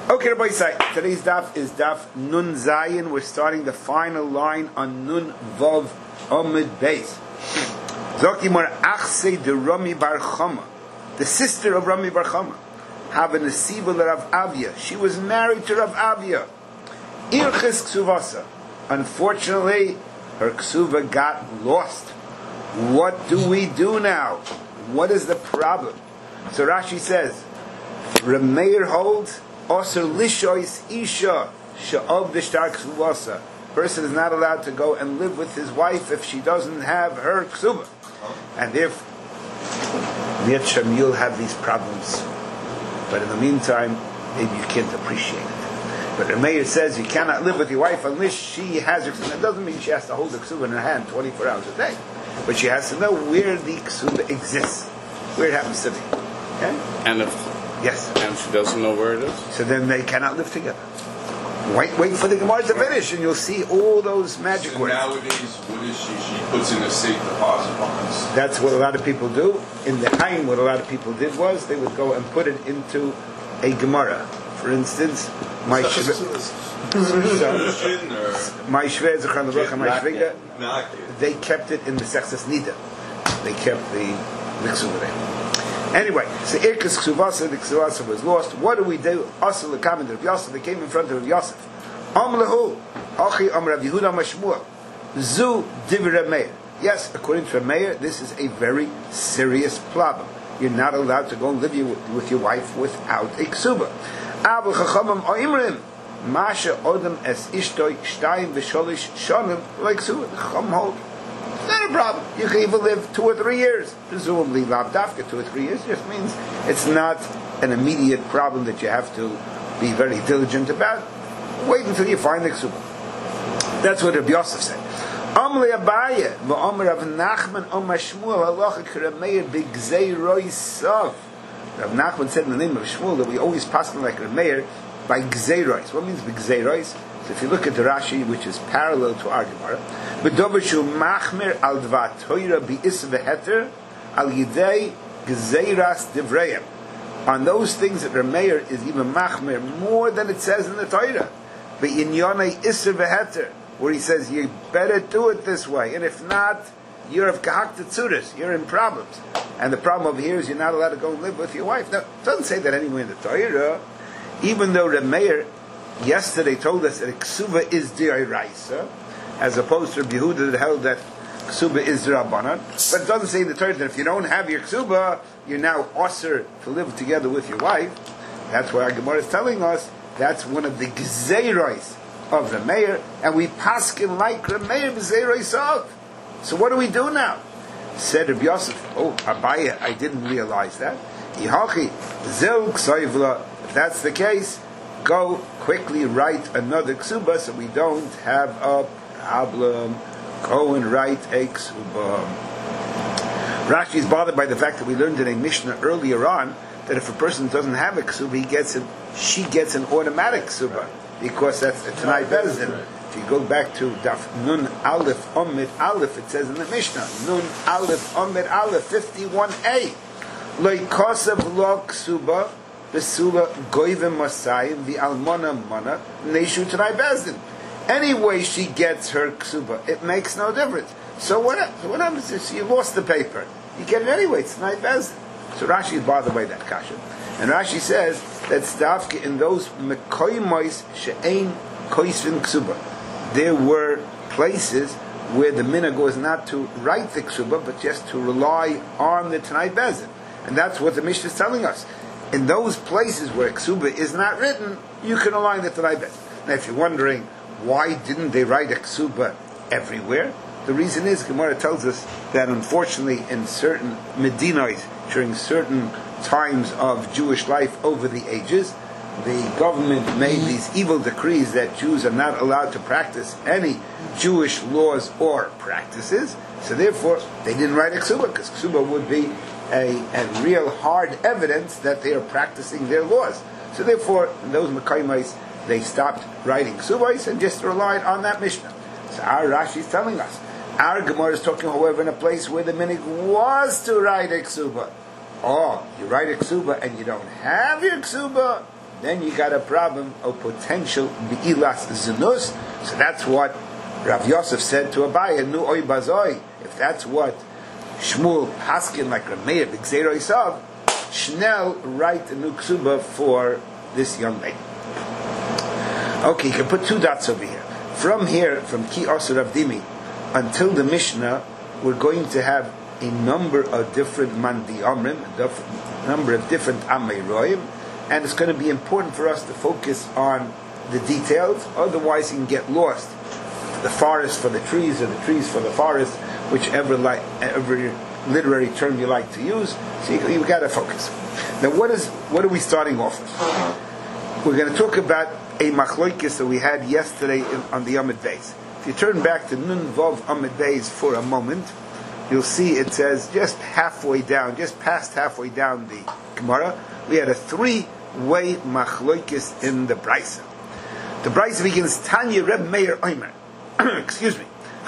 Okay, Rabbi Say, today's daf is daf Nun Zayin. We're starting the final line on Nun Vav Amud Beis. Zokimar Achse de Rami Bar Chama, the sister of Rami Bar Chama, have a nesiva Rav Avia. She was married to Rav Avia. Irches Ksuvasa. Unfortunately, her ksuva got lost. What do we do now? What is the problem? So Rashi says, Rameir holds Osir lishois isha she'ov d'shtar ksuvasa. Person is not allowed to go and live with his wife if she doesn't have her ksuva, and therefore, you'll have these problems. But in the meantime, maybe you can't appreciate it. But the mayor says you cannot live with your wife unless she has her ksuva. That doesn't mean she has to hold the ksuva in her hand 24 hours a day, but she has to know where the ksuva exists, where it happens to be. Okay? And if yes, and she doesn't know where it is, so then they cannot live together. Wait for the Gemara to finish, and you'll see all those magic so words. Nowadays, what is she? She puts in a safe deposit box. That's what a lot of people do. In the Haim, what a lot of people did was they would go and put it into a Gemara. For instance, my Shveh, they kept it in the Sexus Nida. They kept the Ksuva there. Anyway, so Irkes Ksuvasa, the Ksuvasa was lost. What do we do? Asal Lekam and Rav Yosef, they came in front of Rav Yosef. Am lehu, Achi Am Rav Yehuda Mashmua, Zu Divra Meir. Yes, according to Meir, this is a very serious problem. You're not allowed to go and live with your wife without a Ksuba. Abu Chachamim Oimrim, Masha Odem Es Ishtoi Shtayim V'Sholish Shonim, like Ksuba. The Chacham hold. Not a problem. You can even live 2 or 3 years. Presumably, Lav Dafka, 2 or 3 years just means it's not an immediate problem that you have to be very diligent about. Wait until you find the ksuba. That's what Rabbi Yosef said. Amli Abaye, v'Omer Rav Nachman, Omer Shmuel, halacha k'Rameir b'gzei roisav. Rav Nachman said in the name of Shmuel that we always pass him like Rameir by gzei rois. What means b'gzei rois? So if you look at the Rashi, which is parallel to our Gemara, b'dovashu machmer al dvat toira bi'is v'heter al yidei gzeiras divrayim. On those things that Rameir is even machmer more than it says in the Torah. B'inyonei is v'heter, where he says you better do it this way, and if not, you're of kahakta tzuris, you're in problems. And the problem over here is you're not allowed to go and live with your wife. Now, it doesn't say that anywhere in the Torah, even though Rameir yesterday told us that ksuba is d'oraisa, as opposed to Rabbi Yehuda that held that ksuba is d'rabbanan. But it doesn't say in the Torah that if you don't have your ksuba, you're now osir to live together with your wife. That's why our Gemara is telling us that's one of the gzeiros of the mayor, and we paskin like Rameir b'zeirosav. So what do we do now? Said Rabbi Yosef, oh, Abaya, I didn't realize that. Ihachi, zel ksayvla. If that's the case, go quickly write another ksuba so we don't have a problem. Go and write a ksuba. Rashi is bothered by the fact that we learned in a Mishnah earlier on that if a person doesn't have a ksuba, she gets an automatic ksuba because that's a Tanai Bezdin. If you go back to Daf Nun Aleph Omid Aleph, it says in the Mishnah Nun Aleph Omid Aleph 51a Loi Kosav Lo Ksuba Besula Goivim Masayim the Almona Mana Neshu Tanai Bezdin. Anyway, she gets her ksuba. It makes no difference. So what happens if you lost the paper? You get it anyway. It's Tanai Bezdin. So Rashi is bothered by that kasha, and Rashi says that stavka in those mekoymois she'ein koisvin ksuba. There were places where the minhag was not to write the ksuba, but just to rely on the Tanai Bezdin, and that's what the Mishnah is telling us. In those places where ksuba is not written, you can rely on the Tanai Bezdin. Now, if you're wondering why didn't they write a ksuba everywhere, the reason is Gemara tells us that unfortunately in certain Medinos, during certain times of Jewish life over the ages, the government made these evil decrees that Jews are not allowed to practice any Jewish laws or practices. So therefore, they didn't write a ksuba, because ksuba would be a real hard evidence that they are practicing their laws. So therefore, in those Mekaymais, they stopped writing ksubais and just relied on that Mishnah. So our Rashi is telling us. Our Gemara is talking, however, in a place where the minhag was to write a ksuba. Oh, you write a ksuba and you don't have your ksuba, then you got a problem of potential Be'ilas Zinus. So that's what Rav Yosef said to Abaye, Nu Oy Bazoi. If that's what Shmuel Haskin, like Rav Meir, B'Gzeiro Isav, Shnel write a new ksuba for this young lady. Okay, you can put 2 dots over here. From here, from Ki Osir Rav Dimi, until the Mishnah, we're going to have a number of different Mandi Amrim, a number of different Amei Roim, and it's going to be important for us to focus on the details, otherwise you can get lost. The forest for the trees, or the trees for the forest, whichever literary term you like to use. So you've got to focus. Now, what are we starting off with? We're going to talk about a machloikis that we had yesterday on the Amud Beis. If you turn back to Nun Vav Amud Beis for a moment, you'll see it says just halfway down, just past halfway down the Gemara, we had a 3-way machloikis in the Brisa. The Brisa begins, Tanya Reb Meir Omer. Excuse me. If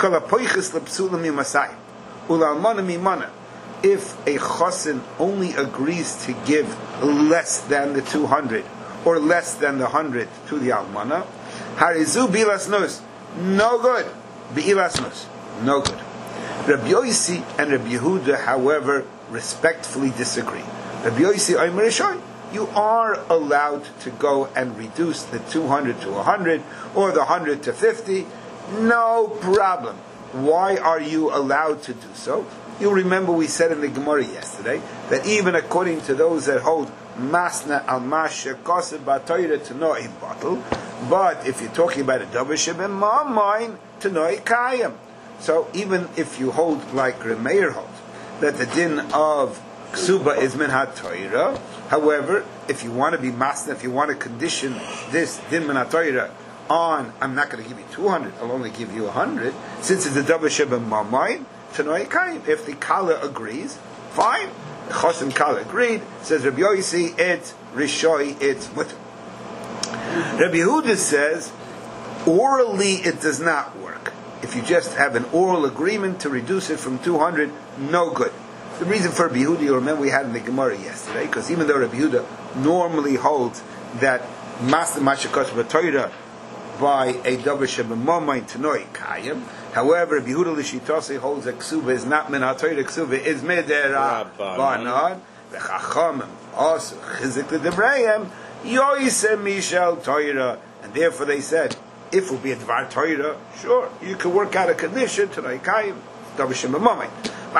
a chosin only agrees to give less than the 200 or less than the 100 to the almana, harizu bilas nus, no good. Bilas nus, no good. Rabbi Yosi and Rabbi Yehuda, however, respectfully disagree. Rabbi Yosi Omer Rishon, you are allowed to go and reduce the 200 to 100 or the 100 to 50. No problem. Why are you allowed to do so? You'll remember we said in the Gemara yesterday that even according to those that hold Masna al Masha Kosef Batoira to know a bottle, but if you're talking about a Dabashib and Ma'amain to know a Kayam. So even if you hold like Remeir holds, that the din of Ksuba is Min HaToira, however, if you want to be Masna, if you want to condition this din Min HaToira on, I'm not going to give you 200, I'll only give you 100, since it's a double sheba mamayin, Tanoi Kaim. If the Kala agrees, fine. The Chosim Kala agreed, says Rabbi Yosi, it's Rishoi, it's Mutter. Rabbi Yehuda says, orally it does not work. If you just have an oral agreement to reduce it from 200, no good. The reason for Rabbi Yehuda, you remember we had in the Gemara yesterday, because even though Rabbi Yehuda normally holds that Master Mashakos B'Torah by a double sheba mamayin tanoi kayim. However, Yehuda l'shitase holds that ksuba is not min ha'torah, ksuba is midera banan. V'chachamim also chizik l'debrayim yoyse mishal torah, and therefore they said, if it will be a dvar torah, sure, you can work out a condition tanoi kayim, double sheba mamayin.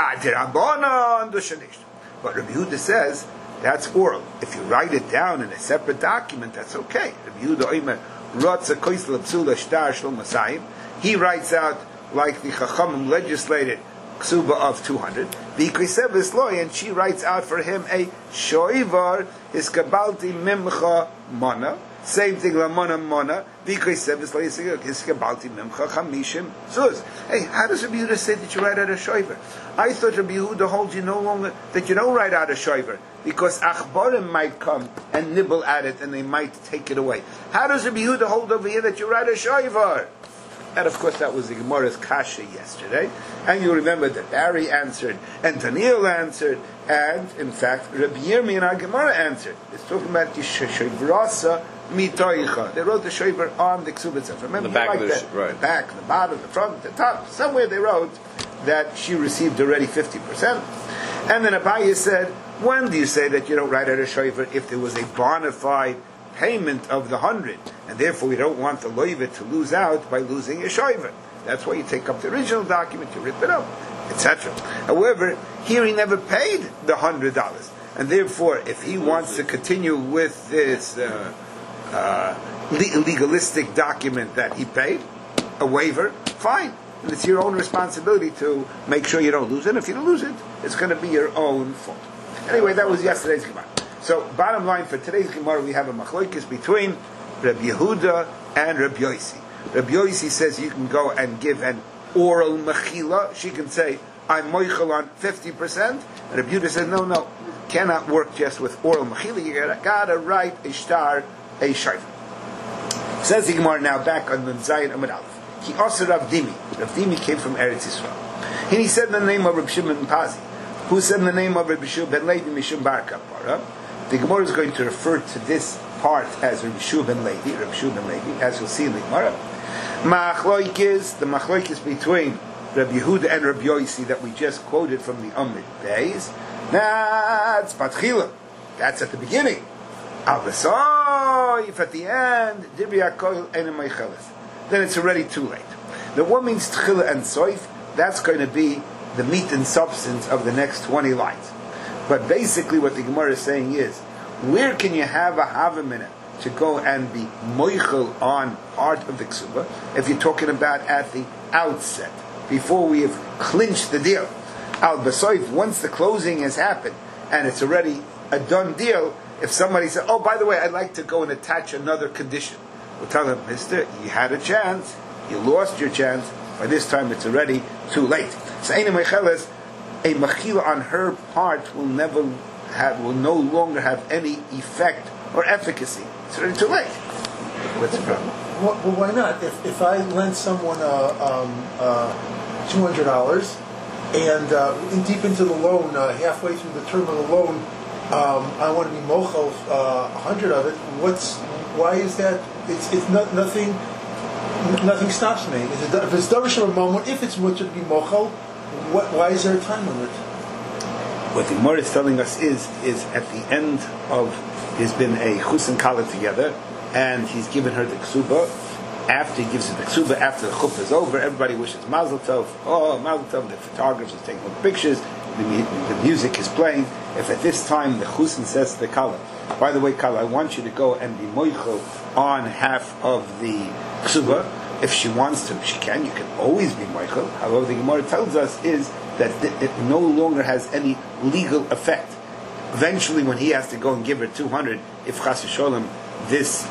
But Rabbi Yehuda says that's oral. If you write it down in a separate document, that's okay. Rabbi Yehuda Omer. He writes out like the Chachamim legislated ksuba of 200. And she writes out for him a shoivar is kabalti mimcha mana. Same thing lamana mana. Is kabalti mimcha chamishim suz. Hey, how does Rabbi Yehuda say that you write out a shoivar? I thought Rabbi Yehuda holds you no longer that you don't write out a shoivar, because achbarim might come and nibble at it and they might take it away. How does Rabbi Yehuda hold over here that you write a shoivar? And of course that was the Gemara's kasha yesterday. And you remember that Barry answered, and Daniel answered, and in fact Rabbi Yirmi in our Gemara answered. It's talking about the shoivrasa mitoicha. They wrote the shoivar on the ksub itself. Remember, the back like of that. right. The back, the bottom, the front, the top. Somewhere they wrote that she received already 50%. And then Abaye said, when do you say that you don't write out a shoivar if there was a bona fide payment of the 100, and therefore we don't want the loivet to lose out by losing a shoivar? That's why you take up the original document, you rip it up, etc. However, here he never paid the $100, and therefore if he wants to continue with this legalistic document that he paid, a waiver, fine. And it's your own responsibility to make sure you don't lose it. If you don't lose it, it's going to be your own fault. Anyway, that was yesterday's Gemara. So, bottom line, for today's Gemara, we have a machlokes between Rabbi Yehuda and Rabbi Yosi. Rabbi Yosi says you can go and give an oral mechila. She can say, I'm moichel on 50%. And Rabbi Yehuda says, no, cannot work just with oral mechila. You gotta write a shtar, a shayfa. Says the Gemara now back on the Zayin Amud Aleph. He also Rav Dimi. Rav Dimi came from Eretz Yisrael. And he said the name of Rabbi Shimon Pazi, who said the name of Rabbi Shimon ben Levi Mishum Bar Kapara. The Gemara is going to refer to this part as Rabbi Shua ben Levi, as you'll see in the Gemara. The machloikis between Rabbi Yehuda and Rabbi Yossi that we just quoted from the Amud Beis. That's Batchila. That's at the beginning. Al Basoif at the end. Dibri Hakol Eina Meicheles. Then it's already too late. The what means Tchila and Soif? That's going to be the meat and substance of the next 20 lines. But basically, what the Gemara is saying is, where can you have a Havamina to go and be moichel on part of the ksuba if you're talking about at the outset, before we have clinched the deal? Al basoif, once the closing has happened and it's already a done deal, if somebody says, oh, by the way, I'd like to go and attach another condition, we'll tell them, mister, you had a chance, you lost your chance, by this time it's already too late. So a machila on her part will no longer have any effect or efficacy. It's already too late. What's the problem? Well, why not? If I lend someone $200 and deep into the loan, halfway through the term of the loan, I want to be mochel 100 of it. Why is that? It's not nothing. Nothing stops me. If it's davar moment, if it's mutter to be mochel, why is there a time limit? What the Gemara is telling us is at the end of, there's been a chus and kala together, and he's given her the ksuba. After he gives her the ksuba, after the chuppah is over, everybody wishes mazel tov. Oh, mazel tov! The photographers are taking pictures. The music is playing. If at this time the chusin says to the kala, by the way, kala, I want you to go and be moichel on half of the ksuba. If she wants to, she can. You can always be moichel. However, the Gemara tells us is that it no longer has any legal effect. Eventually, when he has to go and give her 200, if chas v'sholem this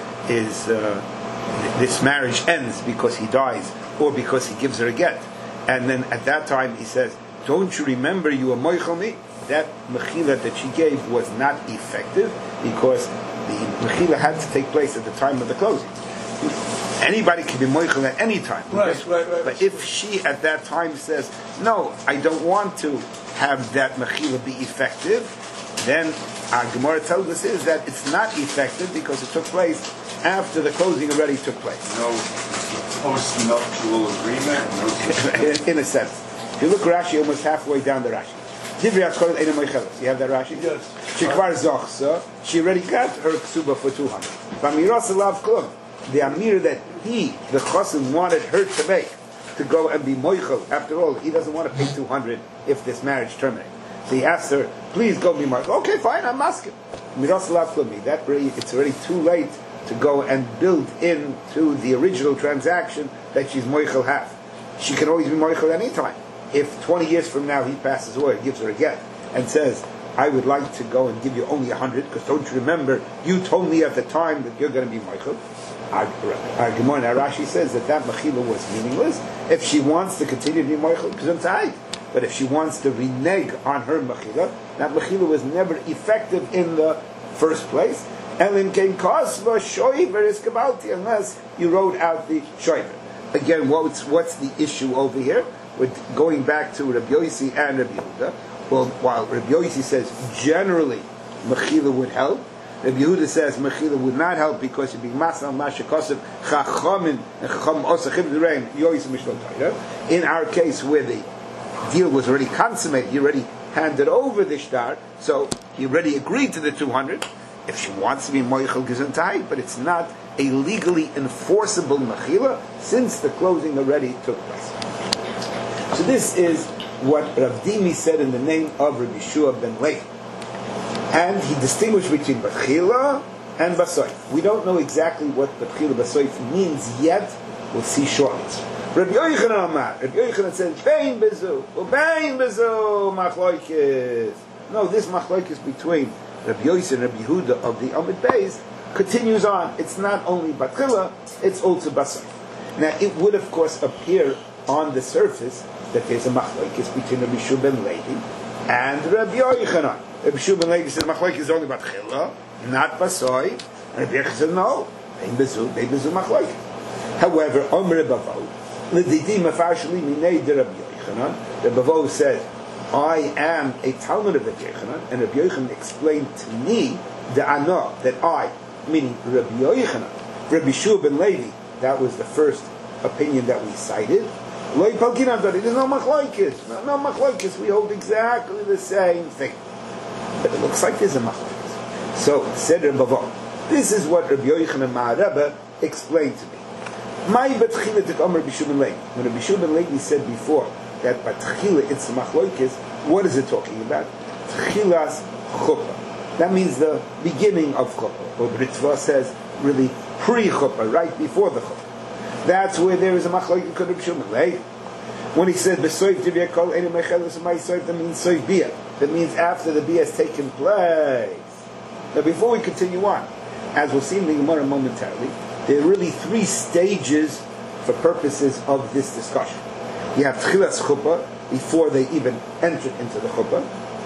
marriage ends because he dies or because he gives her a get, and then at that time he says, "Don't you remember you were moichel me?" That mechila that she gave was not effective because the mechila had to take place at the time of the closing. Anybody can be moichel at any time. Right. But if she at that time says, no, I don't want to have that mechila be effective, then our Gemara tells us is that it's not effective because it took place after the closing already took place. No post-nuptial agreement? In a sense. If you look Rashi, almost halfway down the Rashi. You have that Rashi? Yes. She already got her ksuba for 200. The amir that the chosim wanted her to make, to go and be moichel. After all, he doesn't want to pay 200 if this marriage terminates. So he asked her, please go be moichel. Okay, fine, I'm asking. It's already too late to go and build into the original transaction that she's moichel half. She can always be moichel anytime. If 20 years from now he passes away, gives her a get, and says, I would like to go and give you only 100, because don't you remember, you told me at the time that you're going to be moichel. Our Gemara, Rashi says that mechila was meaningless. If she wants to continue to be moichel, but if she wants to renege on her mechila, that mechila was never effective in the first place. Elin came kosva shoiver is kabalti, unless you wrote out the shoiver. Again, what's the issue over here? We're going back to Rabbi Yossi and Rabbi Yehuda. Well, while Rabbi Yossi says generally mechila would help, Rabbi Yehuda says mechila would not help because you'd be masal mashakosef chachamin and chacham osachim d'rein yoyis mishlotayra. In our case, where the deal was already consummated, he already handed over the shtar, so he already agreed to the 200. If she wants to be moichel gesundheit, but it's not a legally enforceable mechila since the closing already took place. So this is what Rav Dimi said in the name of Rabbi Shua ben Levi. And he distinguished between Batchila and Basoif. We don't know exactly what Batchila Basoif means yet. We'll see shortly. Rabbi Yochanan Amar. Rabbi Yochanan says, Bein bezu, machloikis. No, this machloikis between Rabbi Yossi and Rabbi Yehuda of the Amud Beis continues on. It's not only Batchila, it's also Basoif. Now, it would, of course, appear on the surface that there's a machlokes between Rabbi Shua ben Levi and Rabbi Yochanan. Rabbi Shua ben Levi says machlokes is only batchila, not basoi. And Rabbi Yochanan says no, they bezu machlokes. However, Omer Bavo, l'didim afarshli minei de Rabbi Yochanan. The Bavo said, I am a Talmud of Rabbi Yochanan, and Rabbi Yochanan explained to me the ano that I meaning Rabbi Yochanan, Rabbi Shua ben Levi, that was the first opinion that we cited. Lo yipalkinan dadi, there's no machlokes. No machlokes, we hold exactly the same thing. But it looks like there's a machlokes. So, said Rabbi Bavo, this is what Rabbi Yochanan Ma'arabba explained to me. My batchila tekam Rabbi Shua ben Levi. When Rabbi Shua ben Levi said before that batchila it's machlokes, what is it talking about? Tchilas chuppah. That means the beginning of chuppah. Or Ritva says, really pre-chuppah, right before the chuppah. That's where there is a machlokes with Rabbi Shua ben Levi. When he said b'soif divya kol eni mecheles my soif, that means soif bia. That means after the bia has taken place. Now, before we continue on, as we'll see in the Gemara momentarily, there are really three stages for purposes of this discussion. You have tchilas chuppah, before they even entered into the chuppah.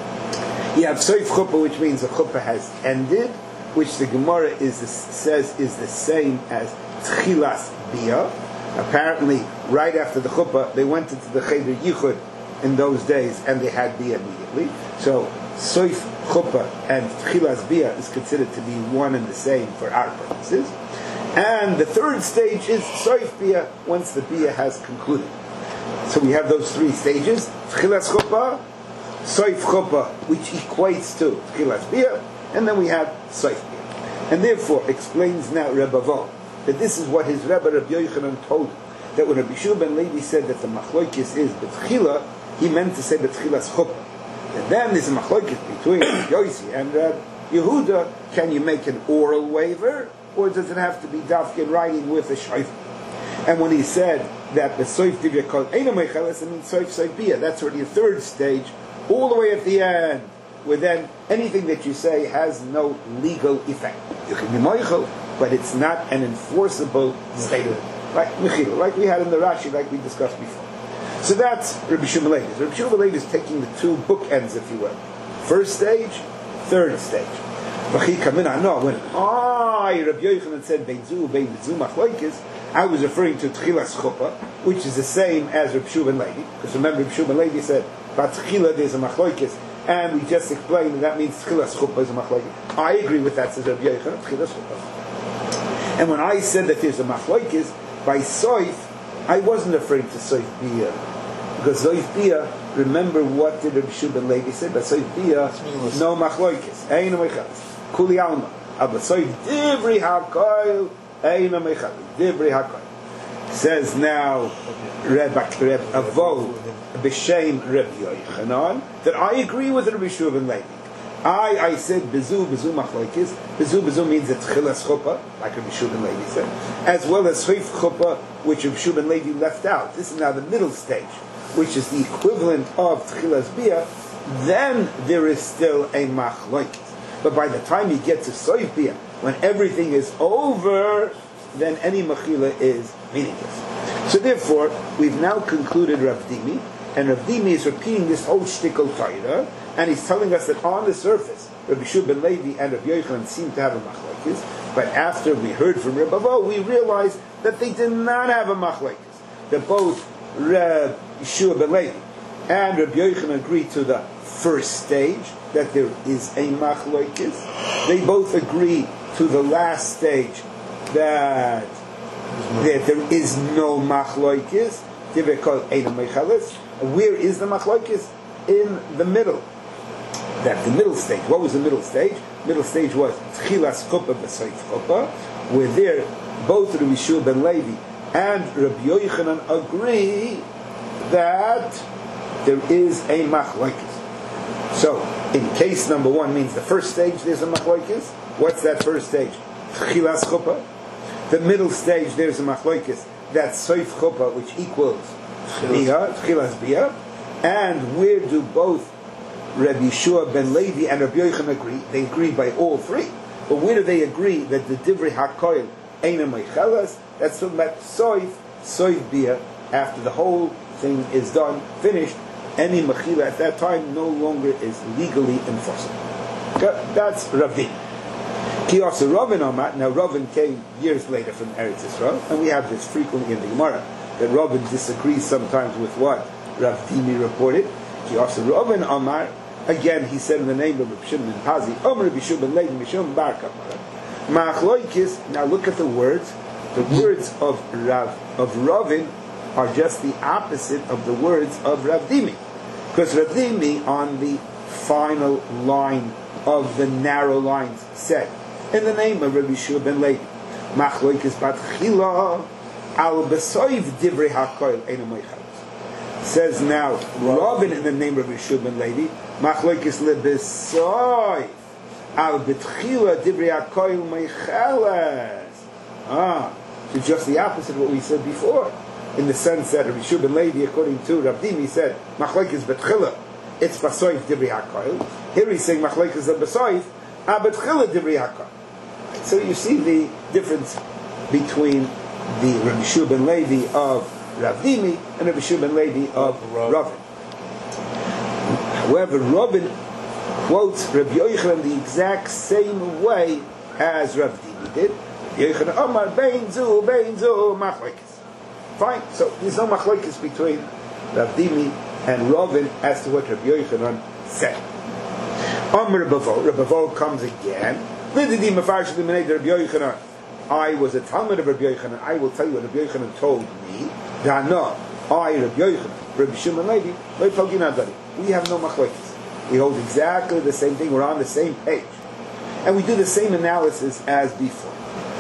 You have soif chuppah, which means the chuppah has ended, which the Gemara says is the same as tchilas bia. Apparently, right after the chuppah, they went into the cheder yichud in those days, and they had bia immediately. So, soif chuppah and tchilas bia is considered to be one and the same for our purposes. And the third stage is soif bia, once the bia has concluded. So we have those three stages: tchilas chuppah, soif chuppah, which equates to tchilas bia, and then we have soif bia. And therefore, explains now Rebbe Vo that this is what his Rebbe Rabbi Yochanan told him, that when Rabbi Shua ben Levi said that the machlokes is betchila, he meant to say betchilas chuppah. And then there's a machlokes between Yosi and Yehuda. Can you make an oral waiver, or does it have to be dafk in writing with a shayfa? And when he said that the soif divya kol eina mecheles, it means soif bia. That's already a third stage, all the way at the end, where then anything that you say has no legal effect. You can be moichel, but it's not an enforceable statement. Like mechila, like we had in the Rashi, like we discussed before. So that's Rabbi Shua ben Levi. Rabbi Shua ben Levi is taking the two bookends, if you will. First stage, third stage. Rabbi Yochanan said, I was referring to Tchilas Chuppah, which is the same as Rabbi Shua ben Levi, because remember Rabbi Shua ben Levi said, Batchila there's a machlokes, and we just explained that means Tchilas Chuppah is a machlokes. I agree with that, says Rabbi Yochanan, Tchilas Chuppah. And when I said that there's a machlokes, by Soif, I wasn't referring to Soif Bia, because Soif Bia, remember what did Rabbi Shua ben Levi say? But Soif Bia, no machlokes, ein mecheles, kuli alma, but Soif divri hakoil, ein mecheles, divri hakoil. Says now Reb Avo b'shem Rabbi Yochanan that I agree with Rabbi Shua ben Levi. I said bezu machlokes. Bezu means it's tchilas chuppah, like Rabbi Shua ben Levi said, as well as soif chuppah, which Rabbi Shua ben Levi left out. This is now the middle stage, which is the equivalent of tchilas bia. Then there is still a machlokes. But by the time you get to soif bia, when everything is over, then any mechila is meaningless. So therefore, we've now concluded Rav Dimi, and Rav Dimi is repeating this whole shtickle Torah, and he's telling us that on the surface, Rabbi Shua ben Levi and Rabbi Yochanan seem to have a machlokes, but after we heard from Rebbe Vo, we realized that they did not have a machlokes. That both Rabbi Shua ben Levi and Rabbi Yochanan agreed to the first stage, that there is a machlokes. They both agree to the last stage, that there is no machlokes. Where is the machlokes? In the middle. That's the middle stage. What was the middle stage? Middle stage was tchilas chuppah v'soif chuppah, where there both Rabbi Shua ben Levi and Rabbi Yochanan agree that there is a machlokes. So, in case number one means the first stage there's a machlokes. What's that first stage? Tchilas chuppah. The middle stage there's a machlokes. That's soif chuppah, which equals tchilas bia. And where do both Rabbi Shua ben Levi and Rabbi Yochanan agree? They agree by all three. But where do they agree that the divrei hakoil eina mecheles? That's talking about soif bia. After the whole thing is done, finished, any mechila at that time no longer is legally enforceable. That's Ravin. Kiyasa Ravin Amat. Now Ravin came years later from Eretz Yisrael, and we have this frequently in the Gemara, that Ravin disagrees sometimes with what Rav Dimi reported. Kiyasa Ravin Amar. Again, he said in the name of Rabbi Shimon ben Pazi, Rabbi Shua ben Levi, Mishum Bar Kapara. Machloikis, now look at the words. The words of Ravin are just the opposite of the words of Rav Dimi. Because Rav Dimi, on the final line of the narrow lines, said, in the name of Rabbi Shua ben Levi, Machloikis bat chila al besoiv divrei hakoil eino moichalos. Says now, Ravin in the name of Rabbi Shua ben Levi, Machloikis le besoiv al betchila divrei hakoil moichalos. So just the opposite of what we said before, in the sense that Rabbi Shua ben Levi, according to Rav Dimi, said Machlokes betchila, it's basoif divrei hakoil. Here he's saying Machlokes basoif, betchila divrei hakoil. So you see the difference between the Rabbi Shua ben Levi of Rav Dimi and Rabbi Shua ben Levi of Ravin. However, Ravin quotes Rabbi Yochanan the exact same way as Rav Dimi did. Yochanan Omar bein zu machlokes. Fine. So there's no machlokes between Rav Dimi and Ravin as to what Rabbi Yochanan said. Omar Rabavol comes again. I was a Talmud of Rabbi Yochanan. I will tell you what Rabbi Yochanan told me. Dana, I Rabbi Yochanan, Rabbi Shimon Levi, we have no machlokes. We hold exactly the same thing. We're on the same page, and we do the same analysis as before.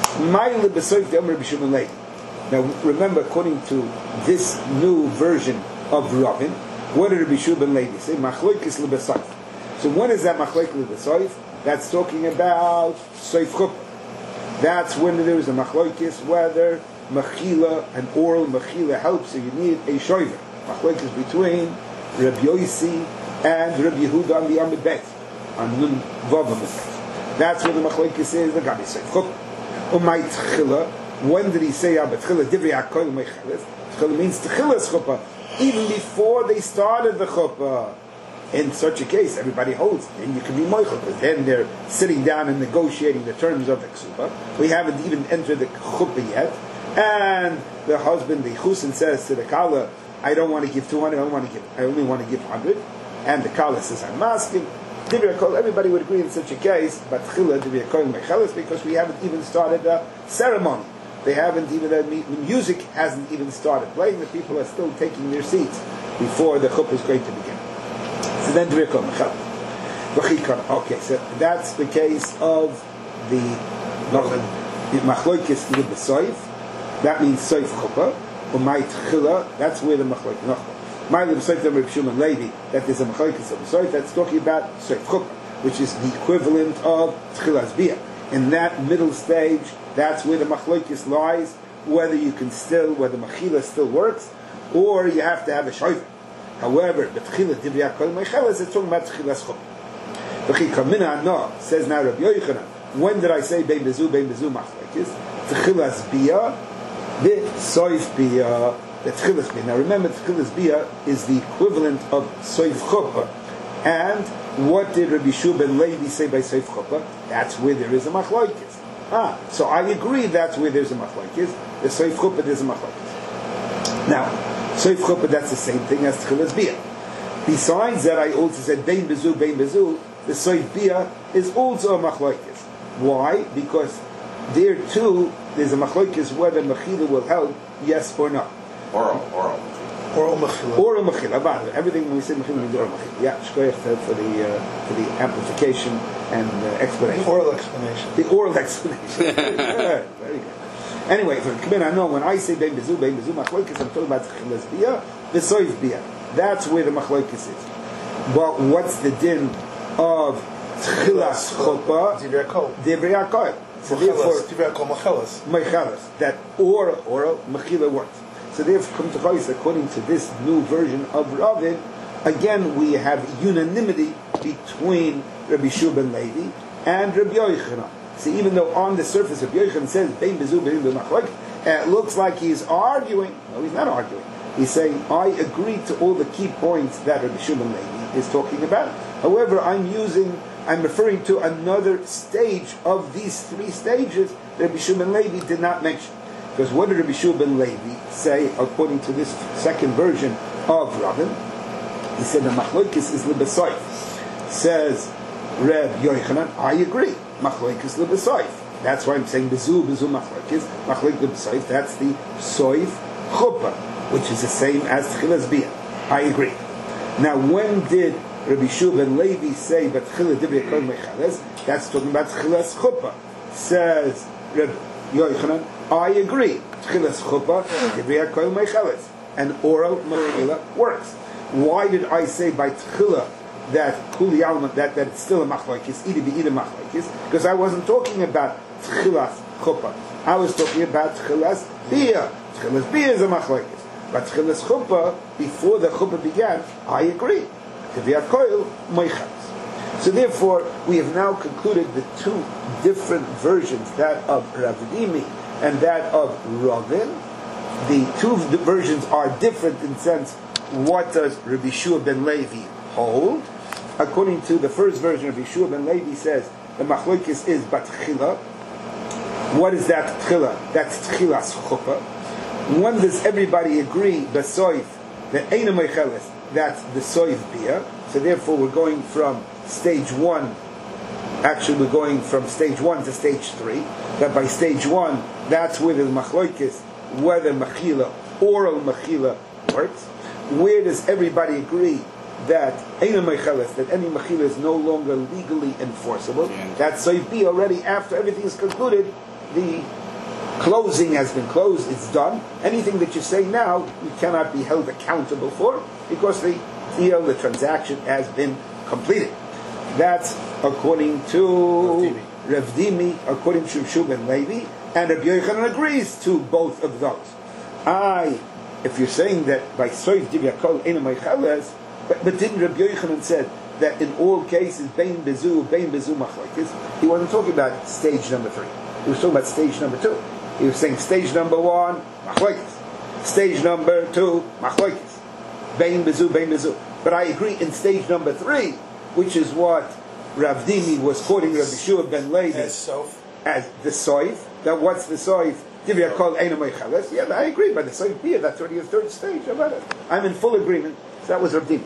Now remember, according to this new version of Ravin, what did Rabbi Shua ben Levi say? Machlokes lebesayf. So when is that machlokes lebesayf? That's talking about soif chuppah. That's when there is a machlokes whether mechila and oral mechila helps, so you need a shoiver. Machlokes between Rabbi Yossi and Rabbi Yehuda on the Amid Beit, on Nun Vav Amid Beit. That's where the machlokes is the Gabi soif chuppah. Umay tchila. When did he say tchila divrei hakoil mecheles? Tchila means tchilas chuppah, even before they started the chuppah. In such a case, everybody holds, and you can be moichel, because then they're sitting down and negotiating the terms of the ksuba. We haven't even entered the chuppah yet, and the husband, the chusin, says to the kala, I don't want to give 200, I only want to give 100, and the kala says, I'm asking. Divrei hakoil, everybody would agree in such a case, but tchila divrei hakoil mecheles, because we haven't even started a ceremony. They haven't even, the music hasn't even started playing. The people are still taking their seats before the chuppah is going to begin. So then okay, so that's the case of the machlokes lebesoif. That means soif chuppah. Umay tchila, that's where the machlokes nachma. My lebesoif of Rabbi Shimon Levi, that is a machlokes lebesoif. That's talking about soif chuppah, which is the equivalent of tchilas biyah. In that middle stage, that's where the machlokes lies. Whether you can still, whether mechila still works, or you have to have a shoiver. However, betchila divrei hakoil mecheles is talking about tchilas chuppah. V'chikamina no, says now Rabbi Yochanan. When did I say bein bezu machlokes? Tchilas biyah, soif biyah, the tchilas biyah. Now remember, tchilas biyah is the equivalent of soif chuppah. And what did Rabbi Shua ben Levi say by soif chuppah? That's where there is a machlokes. So I agree that's where there's a machlokes. The soif chuppah there's a machlokes. Now, soif chuppah, that's the same thing as tchilas biyah. Besides that, I also said bein bezu, the soif biyah is also a machlokes. Why? Because there too, there's a machlokes whether mechila will help, yes or no. Oral mechila. Oral mechila. Everything when we say mechila means oral mechila. Yeah, shkoyach for the amplification and explanation. The oral explanation. The oral explanation. Very good. Very good. Anyway, for Kibin, I know when I say bein bezu machlokes, I'm talking about tchilas biyah, the soif biyah. That's where the machlokes is. But what's the din of tchilas chuppah? Divrei hakoil. So therefore, divrei hakoil mecheles. That oral mechila works. So therefore, come to Chayis, according to this new version of Ravin, again we have unanimity between Rabbi Shua ben Levi and Rabbi Yochanan. So even though on the surface Rabbi Yochanan says bein bezu machlokes, it looks like he's arguing. No, he's not arguing. He's saying, I agree to all the key points that Rabbi Shua ben Levi is talking about. However, I'm referring to another stage of these three stages that Rabbi Shua ben Levi did not mention. Because what did Rabbi Shua ben Levi say according to this second version of Ravin? He said the machlokes is lebesoif. Says Reb Yochanan, I agree. Machlokes lebesoif. That's why I'm saying bezu machlokes, machlok the b'soif. That's the soif chuppah, which is the same as tchilas bia. I agree. Now, when did Rabbi Shua ben Levi say, but tchilas divrei kol mechalas? That's talking about tchilas chuppah. Says Rabbi Yochanan, I agree. Tchilas chuppah divrei kol mechalas, and oral mechila works. Why did I say by tchilah that kuli alma that it's still a machlokes, either machlokes? Because I wasn't talking about tchilas chuppah. I was talking about tchilas bia. Tchilas bia is a machlokes. But tchilas chuppah, before the chuppah began, I agree. So therefore, we have now concluded the two different versions, that of Rav Dimi and that of Ravin. The two versions are different in sense, what does Rabbi Shua ben Levi hold? According to the first version, Rabbi Shua ben Levi says, the machlokes is bat tchila. What is that tchila? That's tchilas chuppah. When does everybody agree, besoif, that eina mecheles, that's the soif bia? So therefore we're going from stage 1, actually we're going from stage 1 to stage 3, that by stage 1, that's where the machlokes, whether mechila, oral mechila works. Where does everybody agree that eina mecheles, that any mechila is no longer legally enforceable? That's soif bia already, after everything is concluded, the closing has been closed, it's done. Anything that you say now, you cannot be held accountable for, because the deal, the transaction has been completed. That's according to Rav Dimi, according to Shub ben Levi, and Rabbi Yochanan agrees to both of those. If you're saying that by Soif Divyakol Eina Meicheles, but didn't Rabbi Yochanan said that in all cases, Bein Bezu Machlokes, he wasn't talking about stage number 3. He was talking about stage number 2. He was saying stage number 1, Machlokes. Stage number 2, Machlokes. Bein Bezu. But I agree in stage number 3, which is what Rav Dimi was quoting Rabbi Shua ben Levi as the soif. That what's the soif? Divrei kol eina mecheles. Yeah, I agree. By the soif bia, that's already a third stage about it. I'm in full agreement. So that was Rav Dimi.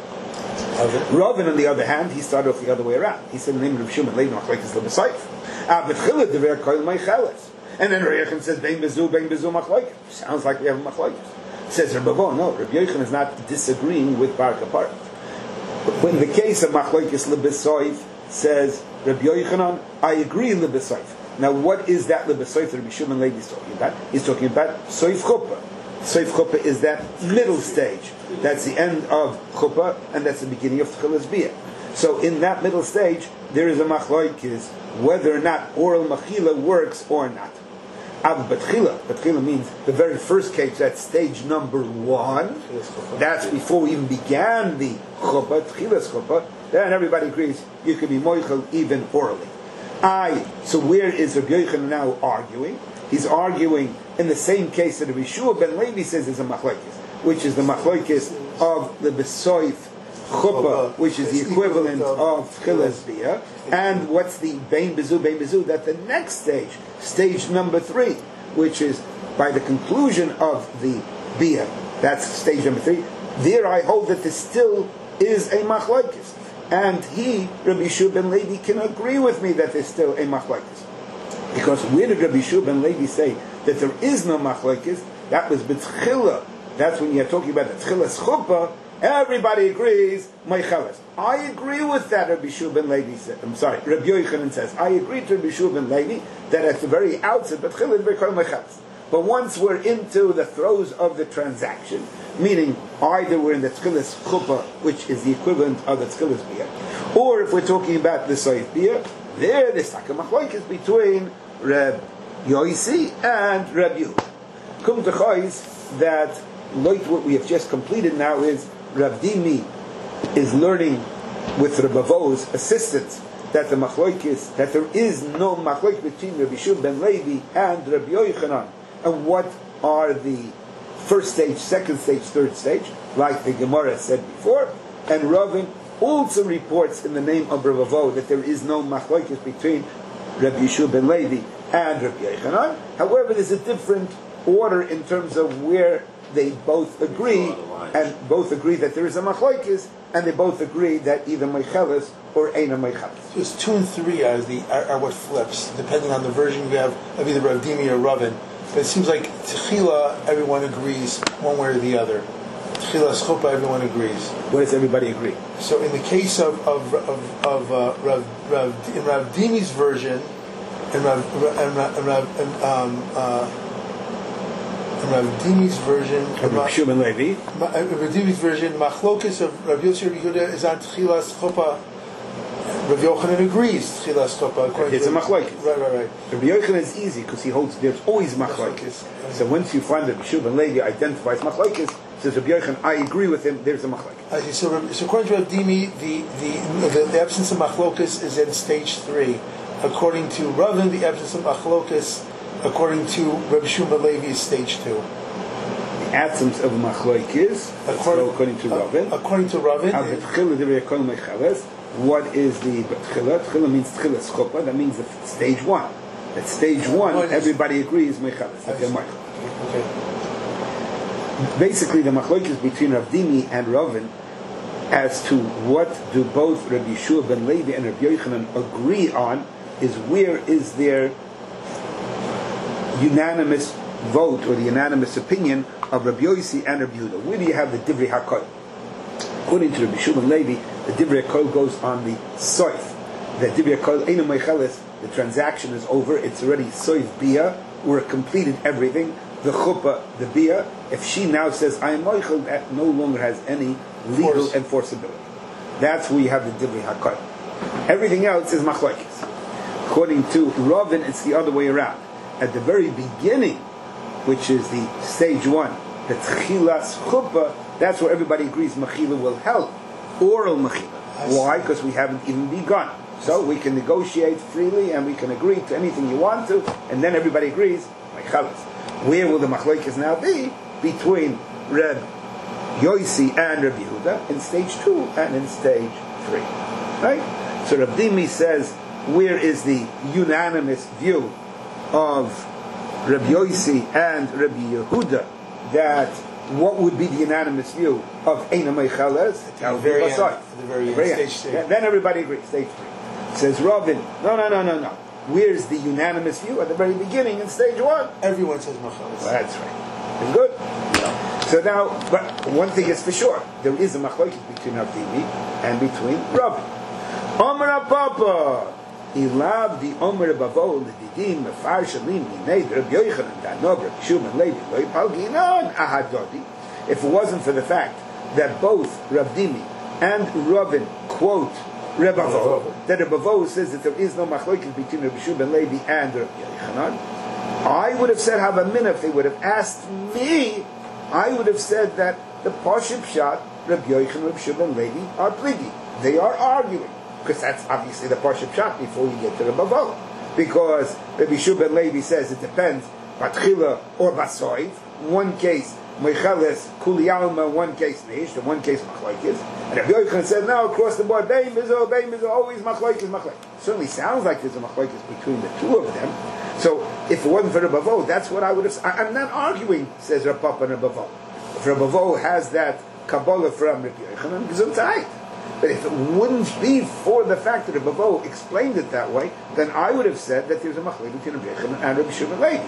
Ravin, on the other hand, he started off the other way around. He said, "The name of Rav Shua ben Levi machlokes the soif." But chilad divrei kol mecheles. And then Rabbi Yochanan says, "Bein bezu machlokes." Sounds like we have a machlokes. Says Rabbi Bo, no, Rabbi Yochanan is not disagreeing with Bar Kapar. But in the case of machlokes lebesoif, says Rabbi Yochanan, I agree lebesoif. Now, what is that lebesoif that Rabbi Shua ben Levi is talking about? He's talking about soif chuppah. Soif chuppah is that middle stage. That's the end of chuppah, and that's the beginning of tchilas bia. So, in that middle stage, there is a machlokes whether or not oral mechila works or not. But tchila means the very first case, that's stage number 1. That's before we even began the chuppah, tchilas chuppah. Then everybody agrees you can be moichel even orally. So where is Rabbi Yochanan now arguing? He's arguing in the same case that Rabbi Shua ben Levi says is a machlokes, which is the machlokes of the besoif chuppah, which is the equivalent of tchilas bia, and what's the bein bezu, that the next stage number 3, which is by the conclusion of the bia, that's stage number 3. There I hold that there still is a machlokes, and Rabbi Shua ben Levi, can agree with me that there's still a machlokes, because where did Rabbi Shua ben Levi say that there is no machlokes? That was b'tchila. That's when you're talking about the tchilas chuppah. Everybody agrees, Meicheles. I agree with that, Rabbi Shua ben Levi said. Rabbi Yochanan says, I agree to Rabbi Shua ben Levi that at the very outset, but once we're into the throes of the transaction, meaning either we're in the tchilas chuppah, which is the equivalent of the tchilas bia, or if we're talking about the soif bia, there's like a machlokes between Reb Yosi and Reb Yehuda. Kum t'chayis that like what we have just completed now is Rav Dimi is learning with Rabbi Vo's assistance that the machlokes, that there is no machlokes between Rabbi Shua ben Levi and Rabbi Yochanan, and what are the first stage, second stage, third stage, like the Gemara said before. And Ravin also reports in the name of Rabbi Vo that there is no machlokes between Rabbi Shua ben Levi and Rabbi Yochanan. However, there's a different order in terms of where they both agree and both agree that there is a machlokes, and they both agree that either meicheles or eina meicheles. Just 2 and 3 are what flips, depending on the version you have of either Rav Dimi or Ravin. But it seems like Techila, everyone agrees one way or the other. Techila Schupa, everyone agrees. What does everybody agree? So in the case of Rav Dimi's version, and Rav Dimi's version, Rav Shimon Levi. Rav Dimi's version, Machlokas of Rav Yossi Rav Yehuda is on Techila Schupa. Rav Yochanan agrees. Techila Schupa. It's a machlokes. Right. Rav Yochanan is easy because he holds there's always machlokes. So once you find that Shimon Levi identifies machlokes, says Rav Yochanan, I agree with him. There's a machlokes. So according to Rav Dimi, the absence of machlokas is in stage 3. According to Ravin, the absence of machlokas, according to Rav Shimon Levi, is stage 2. The absence of machlokes, according to Ravin. According to Ravin, what is the tchila? Tchila means tchila schupa. That means the stage 1. At stage 1, everybody agrees mechalas. Okay. Basically, the machlokes between Rav Dimi and Ravin as to what do both Rabbi Yeshua ben Levi and Rabbi Yochanan agree on is where is their unanimous vote or the unanimous opinion of Rabbi Yossi and Rabbi Yehuda. Where do you have the Divrei HaKol? According to Rabbi Yeshua ben Levi, the Divrei HaKol goes on the soif. The Divrei HaKol eina meicheles. The transaction is over. It's already soif bia. We're completed everything. The chuppah, the bia. If she now says I am meichel, that no longer has any legal enforceability. That's where you have the Divrei HaKol. Everything else is machlokes. According to Ravin, it's the other way around. At the very beginning, which is the stage 1, the tchilas chuppah, that's where everybody agrees mechila will help. Oral mechila. Why? Because we haven't even begun. So we can negotiate freely and we can agree to anything you want to, and then everybody agrees, mechalas. Where will the machlokes now be? Between Reb Yossi and Reb Yehuda in stage 2 and in stage 3. Right? So Reb Dimi says, where is the unanimous view of Reb Yossi and Reb Yehuda that what would be the unanimous view of Eina Meicheles? At the very end, stage 3. Then everybody agrees, stage 3. Says Ravin, no. Where's the unanimous view? At the very beginning in stage 1. Everyone says Meicheles. Well, that's right. It's good. So now, but one thing is for sure, there is a machlokes between Rav Dimi and between Ravin. Omer Papa. Ilab the Omer Bavo L'Didim Mefar Shalim Minei Reb Yochanan Danov Reb Shimon Levi Lo Yipalginon Ahadodi. If it wasn't for the fact that both Rav Dimi and Ravin quote Reb Bavo, that Reb Bavo says that there is no machlokes between Reb Shimon Levi and Reb Yochanan, I would have said Havamina. If they would have asked me, I would have said that the Pashib Pshat Reb Yochanan Reb Shimon Levi are pligi. They are arguing. Because that's obviously the Parsha Pshat before you get to the Bavo. Because Rabbi Yeshua ben Levi says it depends, Batchila or Basoiv. One case, Meicheles, Kuli Alma, one case Nish, in one case Machlokes. And Rabbi Yochanan said, no, across the board, Bein Bizo, always Machlokes. Certainly sounds like there's a Machlokes between the two of them. So, if it wasn't for the Bavo, that's what I would have said. I'm not arguing, says Rav Papa and Rav Bavo. If Rav Bavo has that Kabbalah from Rabbi Yochanan, Gesundheit. But if it wouldn't be for the fact that Rabbi Bavo explained it that way, then I would have said that there's a machlokes between Rabbi Yochanan and Rabbi Shimon Levi.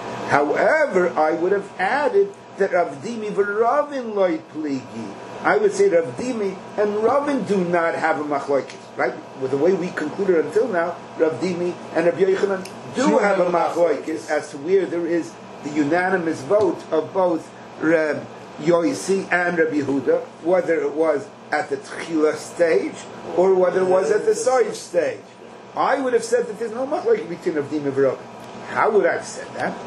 However, I would have added that Rav Dimi v'Ravin loy pligi. I would say Rav Dimi and Ravin do not have a machlokes, right? With the way we concluded until now, Rav Dimi and Rabbi Yochanan do have a machlokes as to where there is the unanimous vote of both Reb Yossi and Rabbi Yehuda, whether it was at the Tchila stage or whether it was at the Soif stage. I would have said that there's no machlokes between Rav Dimi and Ravin. How would I have said that?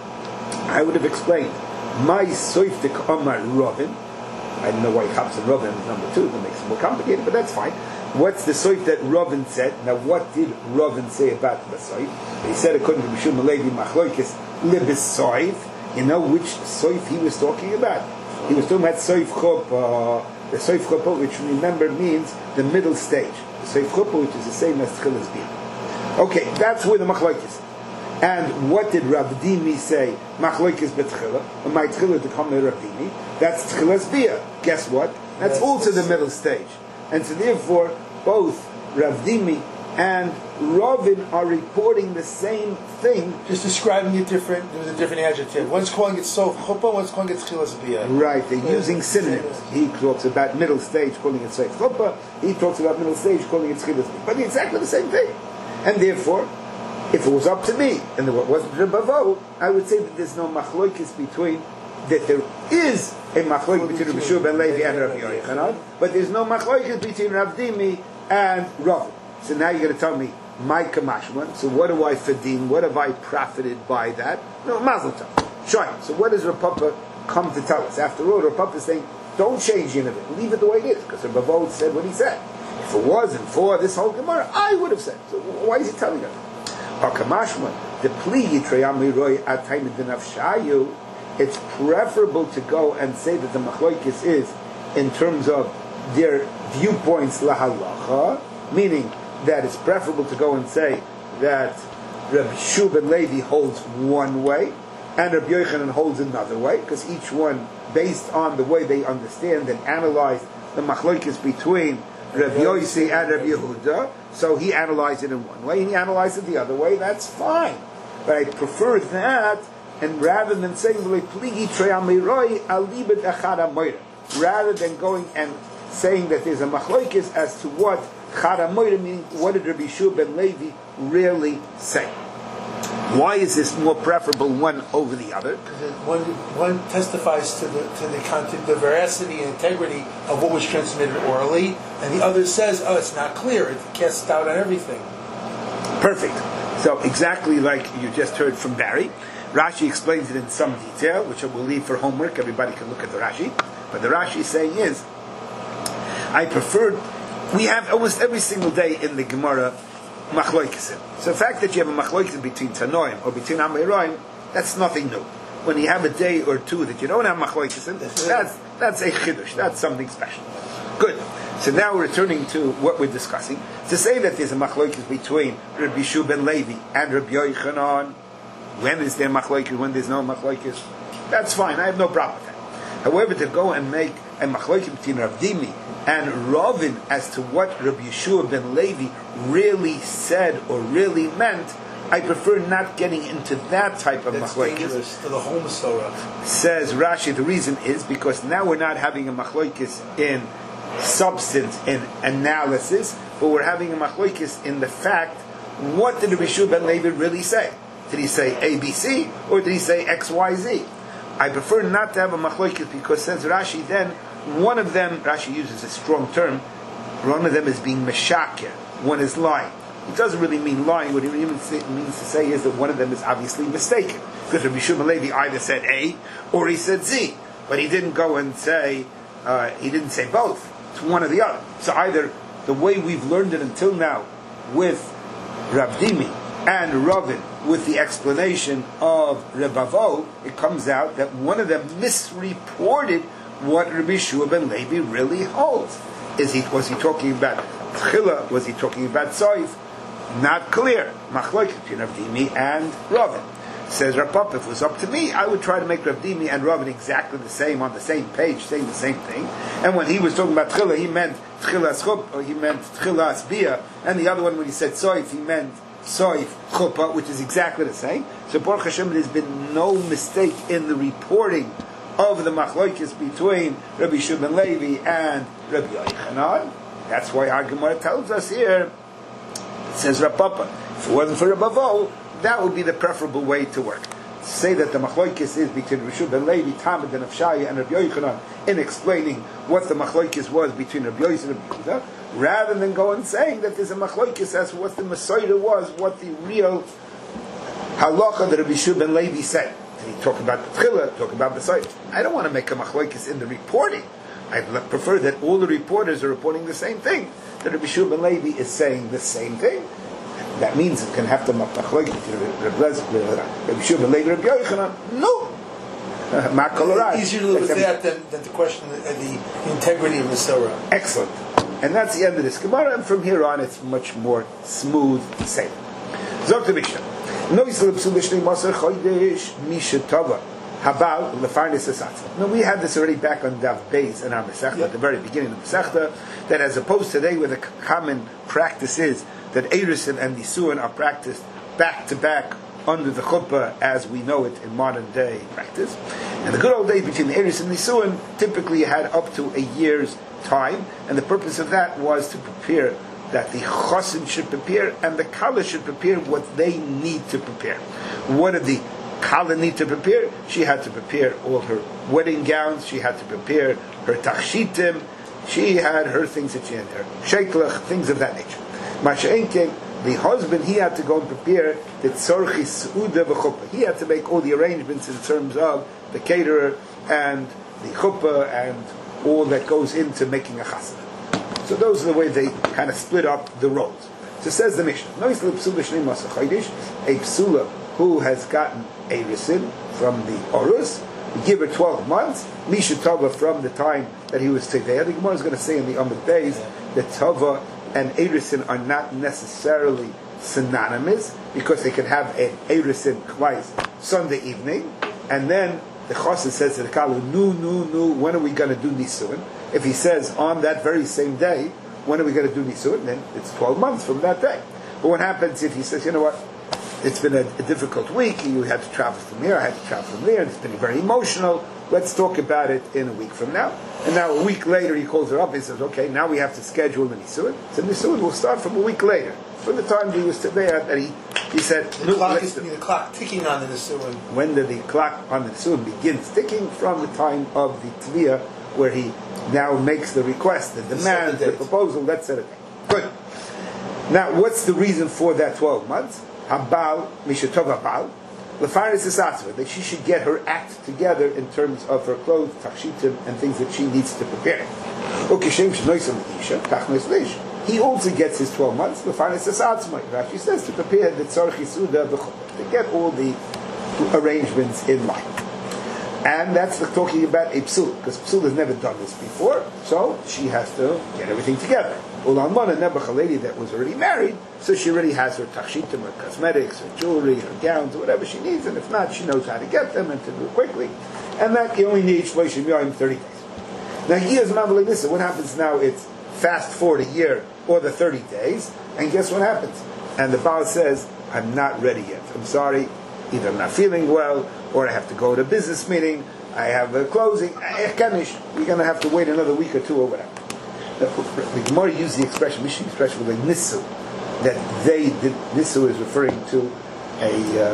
I would have explained my Soif Dik Amar Ravin. I don't know why he comes in Ravin is number 2. That makes it more complicated, but that's fine. What's the Soif that Ravin said? Now, what did Ravin say about the Soif? He said, according to Mishum Levi, machlokes libis Soif. You know which Soif he was talking about? He was talking about Soif Chop. The Soif Chuppah, which remember means the middle stage. The Soif Chuppah, which is the same as Tchilas Bia. Okay, that's where the machlokes. And what did Rav Dimi say? Machlokes betchila. My tchila to come to Rav Dimi. That's Tchilas Bia. guess what? That's also the middle stage. And so therefore, both Rav Dimi and Ravin are reporting the same thing. Just describing it different with a different adjective. One's calling it sof chuppah, one's calling it tchilas biyah. Right, they're using synonyms. He talks about middle stage, calling it sof chuppah. He talks about middle stage, calling it tchilas biyah. But they're exactly the same thing. And therefore, if it was up to me, and it wasn't Rebavo, I would say that there's no machlokes between, that there is a machlokes between Rabbi Shua ben Levi and Rabbi Yochanan, but there's no machlokes between Rav Dimi and Rav. So now you're going to tell me, my kamashman, so what do I fedin, what have I profited by that? No, mazel tov. Sure. So what does Rav Papa come to tell us? After all, Rav Papa is saying, don't change any of it, leave it the way it is, because Rebavo said what he said. If it wasn't for this whole Gemara, I would have said. So why is he telling us? The plea it's preferable to go and say that the machlokes is in terms of their viewpoints lahalacha, meaning that it's preferable to go and say that Rabbi Shua ben Levi holds one way and Rabbi Yochanan holds another way, because each one, based on the way they understand and analyze the machlokes between Rabbi Yossi and Rabbi Yehuda, so he analyzed it in one way and he analyzed it the other way. That's fine, but I prefer that, and rather than saying rather than going and saying that there's a machlokes as to what chad hamoira, meaning what did Rabbi Shua ben Levi really say? Why is this more preferable one over the other? Because one testifies to the content, the veracity and integrity of what was transmitted orally, and the other says, "Oh, it's not clear. It casts doubt on everything." Perfect. So exactly like you just heard from Barry, Rashi explains it in some detail, which I will leave for homework. Everybody can look at the Rashi. But the Rashi saying is, I preferred. We have almost every single day in the Gemara machloikesim. So the fact that you have a machloikesim between Tanoim or between Amoraim, that's nothing new. When you have a day or two that you don't have machloikesim, that's a chiddush. That's something special. Good. So now we're returning to what we're discussing. To say that there's a machloikis between Rabbi Shua ben Levi and Rabbi Yochanan, when is there machloikis, when there's no machloikis, that's fine. I have no problem with that. However, to go and make a machloikis between Rav Dimi and Ravin as to what Rabbi Shua ben Levi really said or really meant, I prefer not getting into that type of machloikis. That's dangerous to the whole Masorah. Says Rashi, the reason is because now we're not having a machloikis in substance, in analysis, but we're having a machloikis in the fact, what did Rabbi Shua ben Levi really say? Did he say ABC or did he say XYZ? I prefer not to have a machloikis because, says Rashi, then one of them, Rashi uses a strong term, one of them is being meshakir, one is lying. It doesn't really mean lying. What it means to say is that one of them is obviously mistaken, because Rabbi Shua ben Levi either said A or he said Z, but he didn't go and say, he didn't say both. It's one or the other. So either the way we've learned it until now with Rav Dimi and Ravin, with the explanation of Rebavo, it comes out that one of them misreported what Rabbi Shua ben Levi really holds. Was he talking about Tchila? Was he talking about Soif? Not clear. Machlokes between Rav Dimi and Ravin. Says Rav Papa, if it was up to me, I would try to make Rav Dimi and Ravin exactly the same, on the same page, saying the same thing. And when he was talking about Tchila, he meant Tchila Chuppah, or he meant Tchila Asbiyah, and the other one, when he said Soif, he meant Soif Chuppah, which is exactly the same. So Baruch Hashem, there's been no mistake in the reporting of the machlokes between Rabbi Shua ben Levi and Rabbi Yochanan. That's why our Gemara tells us here, it says Rav Papa, if it wasn't for Rebavo, that would be the preferable way to work. Say that the machlokes is between Rabbi Shua ben Levi, Talmud and Avshaya, and Rabbi Yochanan in explaining what the machlokes was between Rabbi Yossi and Rabbi Yehuda, rather than go and saying that there's a machlokes as what the Masorah was, what the real halacha that Rabbi Shua ben Levi said. And he talked about the Tchila, talk about the Masorah. I don't want to make a machlokes in the reporting. I prefer that all the reporters are reporting the same thing. That Rabbi Shua ben Levi is saying the same thing. That means it can have to machlokes Rabbi Shua ben Levi, Rabbi Yochanan. No. It's easier to live with that than to question the integrity of Masorah. Excellent. And that's the end of this Gemara, and from here on it's much more smooth sailing. Zok the Mishnah. Habal lefarnis esatza. Now we had this already back on Dav Beis and our Masechta at the very beginning of the Masechta, that as opposed to today where the common practice is that Erusin and Nisuin are practiced back to back under the chuppah as we know it in modern day practice. And the good old days between the Erusin and Nisuin typically had up to a year's time, and the purpose of that was to prepare that the chosin should prepare and the kala should prepare what they need to prepare. What did the kala need to prepare? She had to prepare all her wedding gowns, she had to prepare her tachshitim, she had her things that she had, her sheiklach, things of that nature. Masha'enke, the husband, he had to go and prepare the tzorchi su'uda v'chuppah. He had to make all the arrangements in terms of the caterer and the chuppah and all that goes into making a chasana. So those are the way they kind of split up the roles. So says the Mishnah, a psula who has gotten a risin from the Orus, we give her 12 months, Misha Tova from the time that he was Teveh. The Gemara is going to say in the Amud Beis that Tova and Erisin are not necessarily synonymous, because they can have an Erisin twice Sunday evening, and then the Chassid says to the Kalu, no, when are we going to do Nisuin? If he says on that very same day, when are we going to do Nisuin? Then it's 12 months from that day. But what happens if he says, you know what, it's been a difficult week, you had to travel from here, I had to travel from there, it's been very emotional, let's talk about it in a week from now. And now a week later he calls her up and says, okay, now we have to schedule the Nisuin. So Nisuin will start from a week later. From the time he was there, that he said, the clock ticking on the Nisuin. When the clock on the Nisuin begins ticking? From the time of the Tviyah, where he now makes the request, the demand, the proposal, let's set it. Good. Now, what's the reason for that 12 months? Habal, Mishatov Habal, Lefaris Esatzva, that she should get her act together in terms of her clothes, tachshitim, and things that she needs to prepare. He also gets his 12 months, Lefaris Esatzva. Rashi says to prepare the tzorchi suda v'chuppah, to get all the arrangements in line. And that's talking about a psul, because psul has never done this before, so she has to get everything together. Ulamana Nebuch, a lady that was already married, so she already has her tachshitim, her cosmetics, her jewelry, her gowns, whatever she needs, and if not, she knows how to get them and to do it quickly. And that you only need shloshim yom 30 days. Now here's an like this. So what happens now? It's fast forward a year or the 30 days, and guess what happens? And the Baal says, I'm not ready yet. I'm sorry, either I'm not feeling well, or I have to go to a business meeting, I have a closing, you're going to have to wait another week or two or whatever. The Gemara used the expression, Mishnah expression, like nisu, that they did. Nisu is referring to a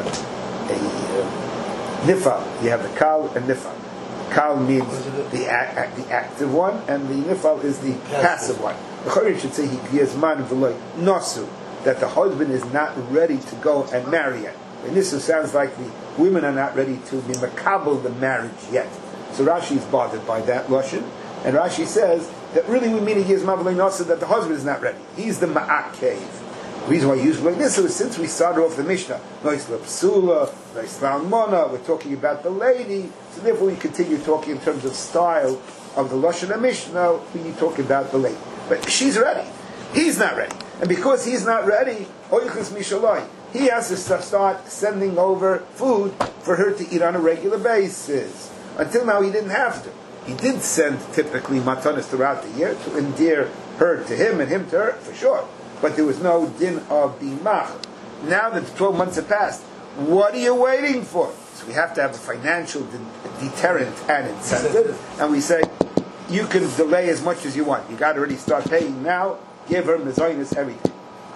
nifal. You have the kal and nifal. Kal means the active one, and the nifal is the passive one. The Chori should say he gives man v'loy nosu, that the husband is not ready to go and marry yet. And this sounds like the women are not ready to be makabel the marriage yet. So Rashi is bothered by that lashon, and Rashi says that really we mean he gives mavalei nasa, that the husband is not ready. He's the ma'akev. The reason why I use like this is since we started off the Mishnah, nois lepsula, nois lalmona, we're talking about the lady, so therefore we continue talking in terms of style of the lashon and Mishnah. We talk about the lady, but she's ready. He's not ready, and because he's not ready, oichus mishaloi, he has to start sending over food for her to eat on a regular basis. Until now, he didn't have to. He did send typically matanas throughout the year to endear her to him and him to her, for sure. But there was no din of bimach. Now that the 12 months have passed, what are you waiting for? So we have to have a financial deterrent and incentive. And we say, you can delay as much as you want. You got to already start paying now. Give her mezainis everything.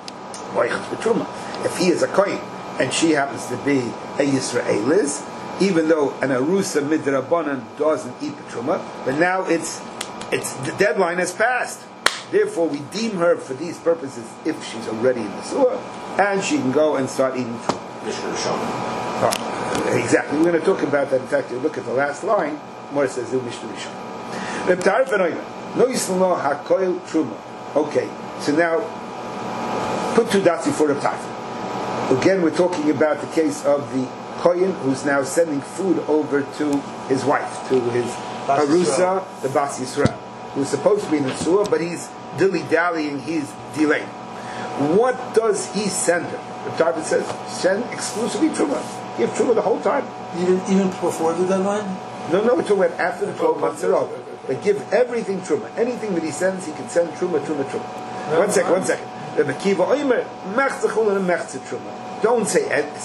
If he is a kohen and she happens to be a Yisraelis, even though an arusa midrabanan doesn't eat the truma, but now it's the deadline has passed. Therefore, we deem her for these purposes if she's already in the surah, and she can go and start eating truma. Exactly. We're going to talk about that. In fact, you look at the last line. More says the Mishnah Rishon. Okay, so now put two dots before the Tarfin. Again, we're talking about the case of the Kohen who's now sending food over to his wife, to his Arusa, the Bas Yisrael, who's supposed to be in the Surah, but he's dilly-dallying, he's delaying. What does he send her? The Tarfin says, send exclusively Truma. give truma the whole time. Even before the deadline? No, we're talking about after the 12 months are over. But give everything truma. Anything that he sends, he can send truma. One second. The Mekiva Oimer, mechze chulin and mechze truma. Don't say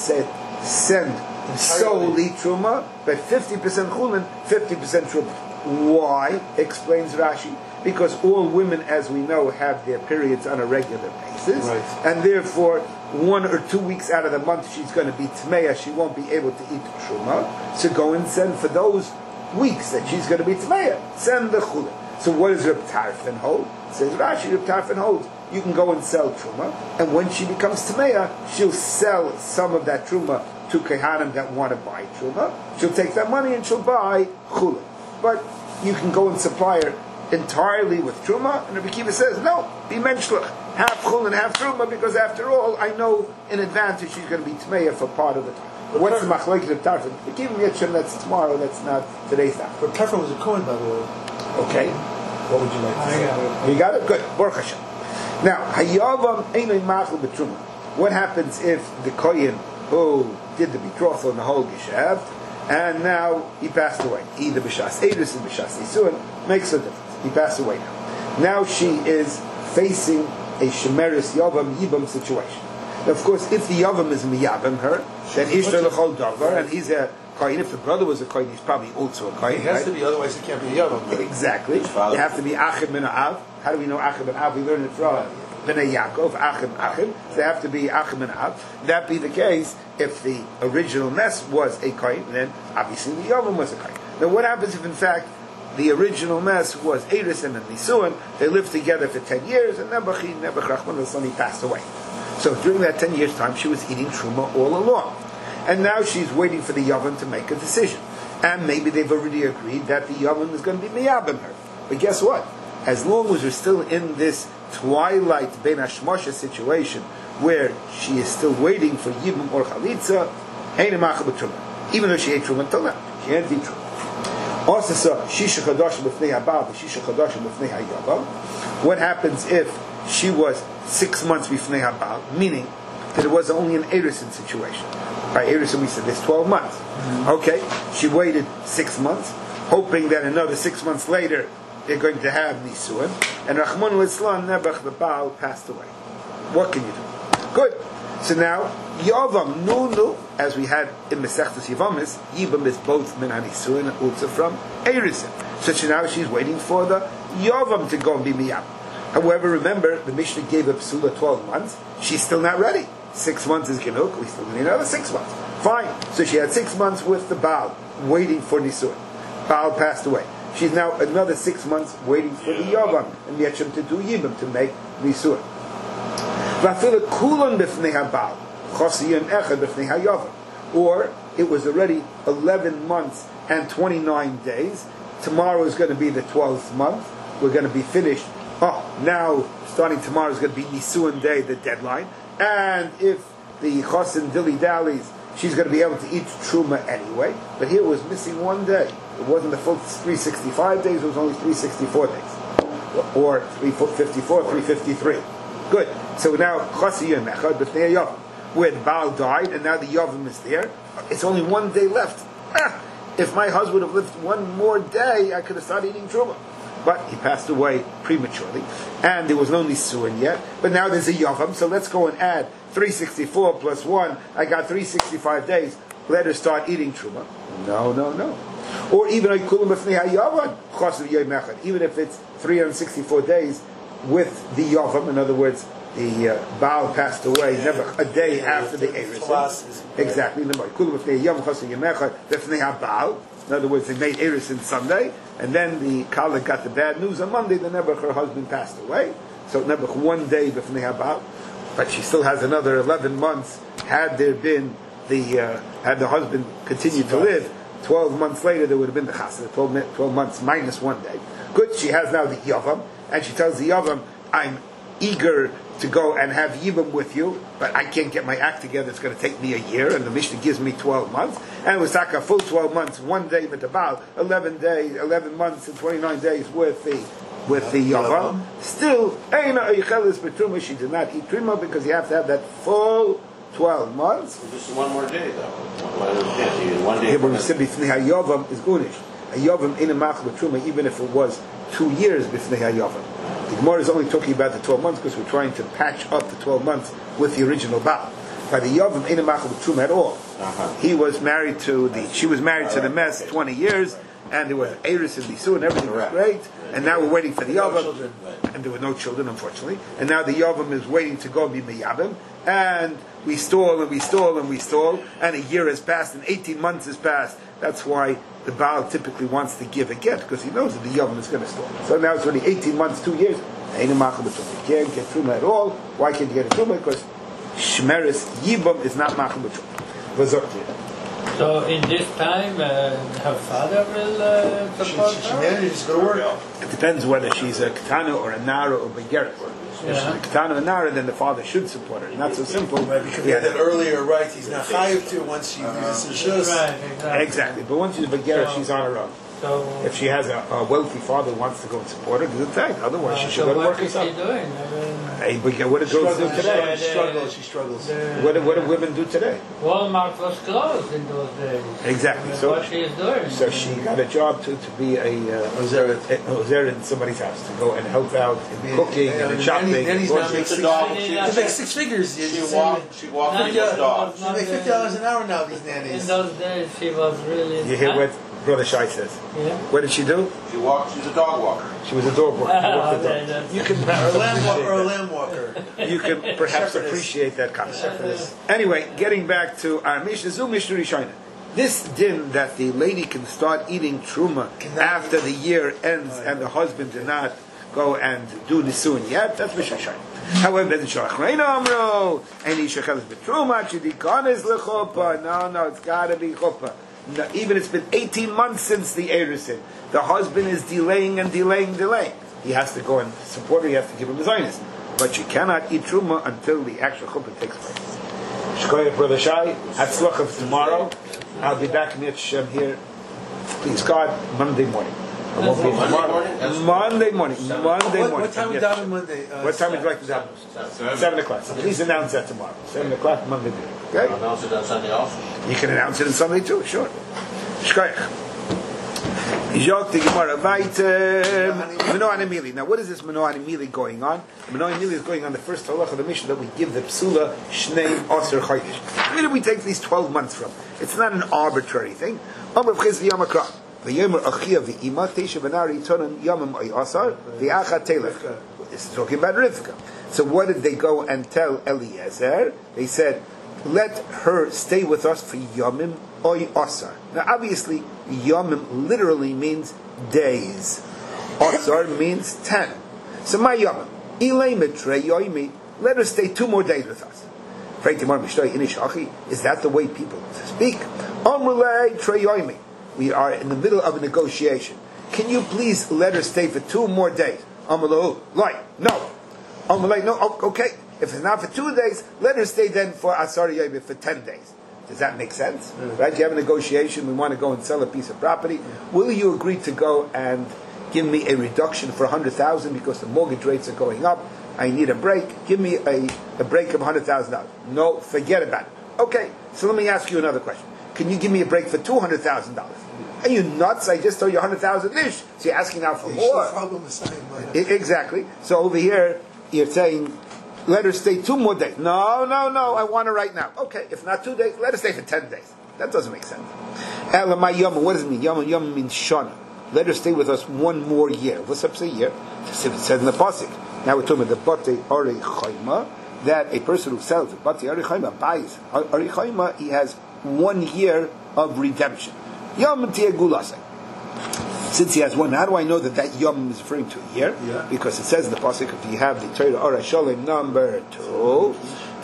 send solely truma, but 50% chulin, 50% truma. Why? Explains Rashi. Because all women, as we know, have their periods on a regular basis, right. And therefore 1 or 2 weeks out of the month she's going to be tmeya, she won't be able to eat truma. So go and send for those weeks that she's going to be tmeya, send the chulin. So what does Reb Tarfon hold? Says Rashi, Reb Tarfon holds you can go and sell truma, and when she becomes tmeya, she'll sell some of that truma to kehanim that want to buy truma. She'll take that money and she'll buy chulin. But you can go and supply her entirely with truma, and Rabbi Kiva says, no, be menshlich, half chulin, half truma, because after all, I know in advance that she's going to be tmeya for part of the time. What's the machlokes of Tarfon? Rabbi Kiva Yetchem, that's tomorrow, that's not today's time. But Tarfon was a Kohen, by the way. Okay. What would you like to say? You got it? Good. Baruch Hashem. Now, hayavam einay machal b'truma. What happens if the Kohen who did the betrothal and the whole geshav, and now he passed away? Either b'shas eidus and b'shas nisuin, makes a difference. He passed away now. Now she is facing a shemeris yavam yibam situation. Now, of course, if the yavam is miyabim her, then ishtar l'chol davar, and he's a kohen. If the brother was a kohen, he's probably also a kohen. It has to be, otherwise it can't be a yavam. Exactly. You have to be achim min av. How do we know achim min av? We learned it from Bnei Yaakov, achim. So they have to be achim min av. That be the case if the original mess was a kohen, then obviously the yavam was a kohen. Now, what happens if in fact the original mess was Eirisim and Nisuin? They lived together for 10 years, and Nebuch Rachman he passed away. So during that 10 years' time, she was eating truma all along. And now she's waiting for the Yavam to make a decision. And maybe they've already agreed that the Yavam is going to be miyabim her. But guess what? As long as we're still in this twilight ben hashmosha situation, where she is still waiting for Yibum or Chalitza, even though she ate truma until now, she can't eat truma. Also, what happens if she was 6 months befnei habal, meaning that it was only an Eirisin situation? By Eirisin we said there's 12 months. Mm-hmm. Okay, she waited 6 months, hoping that another 6 months later they're going to have Nisuin, and Rahman al-Islam Nebuch the Baal passed away. What can you do? Good. So now, Yavam, Nunu, as we had in Mesechtes Yavamis, Yibam is both Min HaNisuin and Ulza from Eirisin. So now she's waiting for the Yavam to go and be Miyam. However, remember, the Mishnah gave a Psula 12 months. She's still not ready. 6 months is Genuk, we still need another 6 months. Fine. So she had 6 months with the Baal, waiting for Nisuin. Baal passed away. She's now another 6 months waiting for the Yavam, and Yetchem to do Yibam, to make Nisuin. Or it was already 11 months and 29 days. Tomorrow is going to be the 12th month. We're going to be finished. Now, starting tomorrow is going to be Nisuin Day, the deadline. And if the Chosin dilly-dallies, she's going to be able to eat Truma anyway. But here it was missing 1 day. It wasn't the full 365 days, it was only 364 days. Or 354, 353. Good. So now, Chosiyah Mechad, B'fnei Yavam, where the Baal died, and now the Yavam is there. It's only 1 day left. If my husband would have lived 1 more day, I could have started eating Truma. But he passed away prematurely, and there was no Nisuin yet. But now there's a Yavam, so let's go and add 364 plus 1. I got 365 days. Let her start eating Truma. No. Or even even if it's 364 days with the Yavam, in other words, the Baal passed away never a day after the Eirisin. Exactly. In other words, they made Eirisin Sunday, and then the Kala got the bad news on Monday. The Nebuch, her husband, passed away. So Nebuch 1 day b'fnei habal, but she still has another 11 months. Had there been had the husband continued to live, 12 months later there would have been the Chassid. 12 months minus 1 day. Good. She has now the Yavam, and she tells the Yavam, "I'm eager to go and have Yibam with you, but I can't get my act together. It's going to take me a year, and the Mishnah gives me 12 months. And it was like a full 12 months, 1 day with the Baal, 11 months and 29 days with the Yavam. Still, she did not eat Truma because you have to have that full 12 months. Just one more day, though. One day. Here, but we said b'fnei hayavam is gunish. Hayavam in a machal b'truma, even if it was 2 years b'fnei hayavam. The Gemara is only talking about the 12 months because we're trying to patch up the 12 months with the original Baal. By the yavam in a machal b'truma at all. He was married to she was married to the mess 20 years, and there was Eris and Lisu, and everything was great. And now we're waiting for the yavam, and there were no children, unfortunately. And now the yavam is waiting to go be meyabim, and we stall and we stall and we stall, and a year has passed and 18 months has passed. That's why the Baal typically wants to give a get, because he knows that the yavam is going to stall. So now it's already 18 months, 2 years. Ain't a machal b'truma. You can't get truma at all. Why can't you get a truma? Because Shmeris Yibam is not machal b'truma. So in this time, her father will support She her? manages to go to work. It depends whether she's a Ketana or a Nara or Begeret. If she's a Ketana or Nara, then the father should support her. Not so simple. Right, because we had that earlier, right? He's not chayiv to once she uses his shus. Right, exactly. Exactly. But once she's a Begeret, she's on her own. So, If she has a wealthy father who wants to go and support her, do the thing. Otherwise, she should so go to what work is she herself. doing? I Hey, but what do girls do today? She struggles. mean, What do women do today? Walmart was closed in those days. Exactly. That's So, what she is doing. so she got a job to be a Ozer in somebody's house to go and help out in cooking and in shopping. Then he's and now makes The dog. He makes 6 figures. She walked She with the dog. make $50 an hour now. These In nannies. those days, she was really. You hear what Brother Shai says? Yeah. What did she do? She's a dog walker. She was a dog walker. She walked the Okay, dog. that's- You can Or perhaps a lamb walker. Or a appreciate lamb walker. that. You can perhaps Shepherdess. appreciate that concept. Anyway, getting back to our Mishnah, Zu Mishnah Rishayna. This din that the lady can start eating truma after the year ends and the husband did not go and do nisuin yet, that's Mishnah Rishayna. However, then Shalach Reina Amro, and he shechelas betruma, chidikanes lechuppah. No, it's got to be chuppah. No, even it's been 18 months since the Erusin. The husband is delaying and delaying. He has to go and support her, he has to give him his zionist. But you cannot eat truma until the actual chuppah takes place. Shkoyah, Brother Shai, Hatzlach of tomorrow. I'll be back in Shem here, please God, Monday morning. I won't be tomorrow. Monday morning. What time we down on Monday? What time would you like to down? 7 o'clock. So please announce that tomorrow. 7 o'clock, Monday morning. Okay? Announce it on Sunday also. You can announce it on Sunday too, sure. Shkoyach. Now, what is this Manoah Mili going on? Manoah Mili is going on the first halach of the Mishnah that we give the Psula Shnei Aser Chodesh. Where do we take these 12 months from? It's not an arbitrary thing. Amr B'chiz V'yamakra. V'yemer Achia V'ima Teisha V'nari Tonan Yamim Ay Asar V'acha Telech. This is talking about Rivka. So what did they go and tell Eliezer? They said, let her stay with us for Yamim Oy Asar. Now obviously, Yamim literally means days. Asar means 10. So my Yamim, Ilay Mitre Yoimi, let her stay 2 more days with us. Is that the way people speak? Amrulay Tre Yoimi. We are in the middle of a negotiation. Can you please let her stay for 2 more days? Amrulay, no. Amrulay, no, okay. If it's not for 2 days, let her stay then for Asar Yoimi for 10 days. Does that make sense? Right? You have a negotiation, we want to go and sell a piece of property. Will you agree to go and give me a reduction for 100,000 because the mortgage rates are going up? I need a break. Give me a break of $100,000. No, forget about it. Okay, so let me ask you another question. Can you give me a break for $200,000? Are you nuts? I just told you 100,000 ish. So you're asking now for more. Exactly. So over here, you're saying, let her stay 2 more days. No, I want her right now. Okay, if not 2 days, let her stay for 10 days. That doesn't make sense. Elamai Yom, what does it mean? Yom means Shana. Let her stay with us 1 more year. What's up to a year? It says in the Pasuk. Now we're talking about the Bate Ari Chayma, that a person who sells the Bate Ari Chayma buys Ari Chayma, he has 1 year of redemption. Yom Tia Gulasai. Since he has 1, how do I know that Yom is referring to a year? Yeah. Because it says in the Pasuk, if you have the Torah Ora Shalom number 2,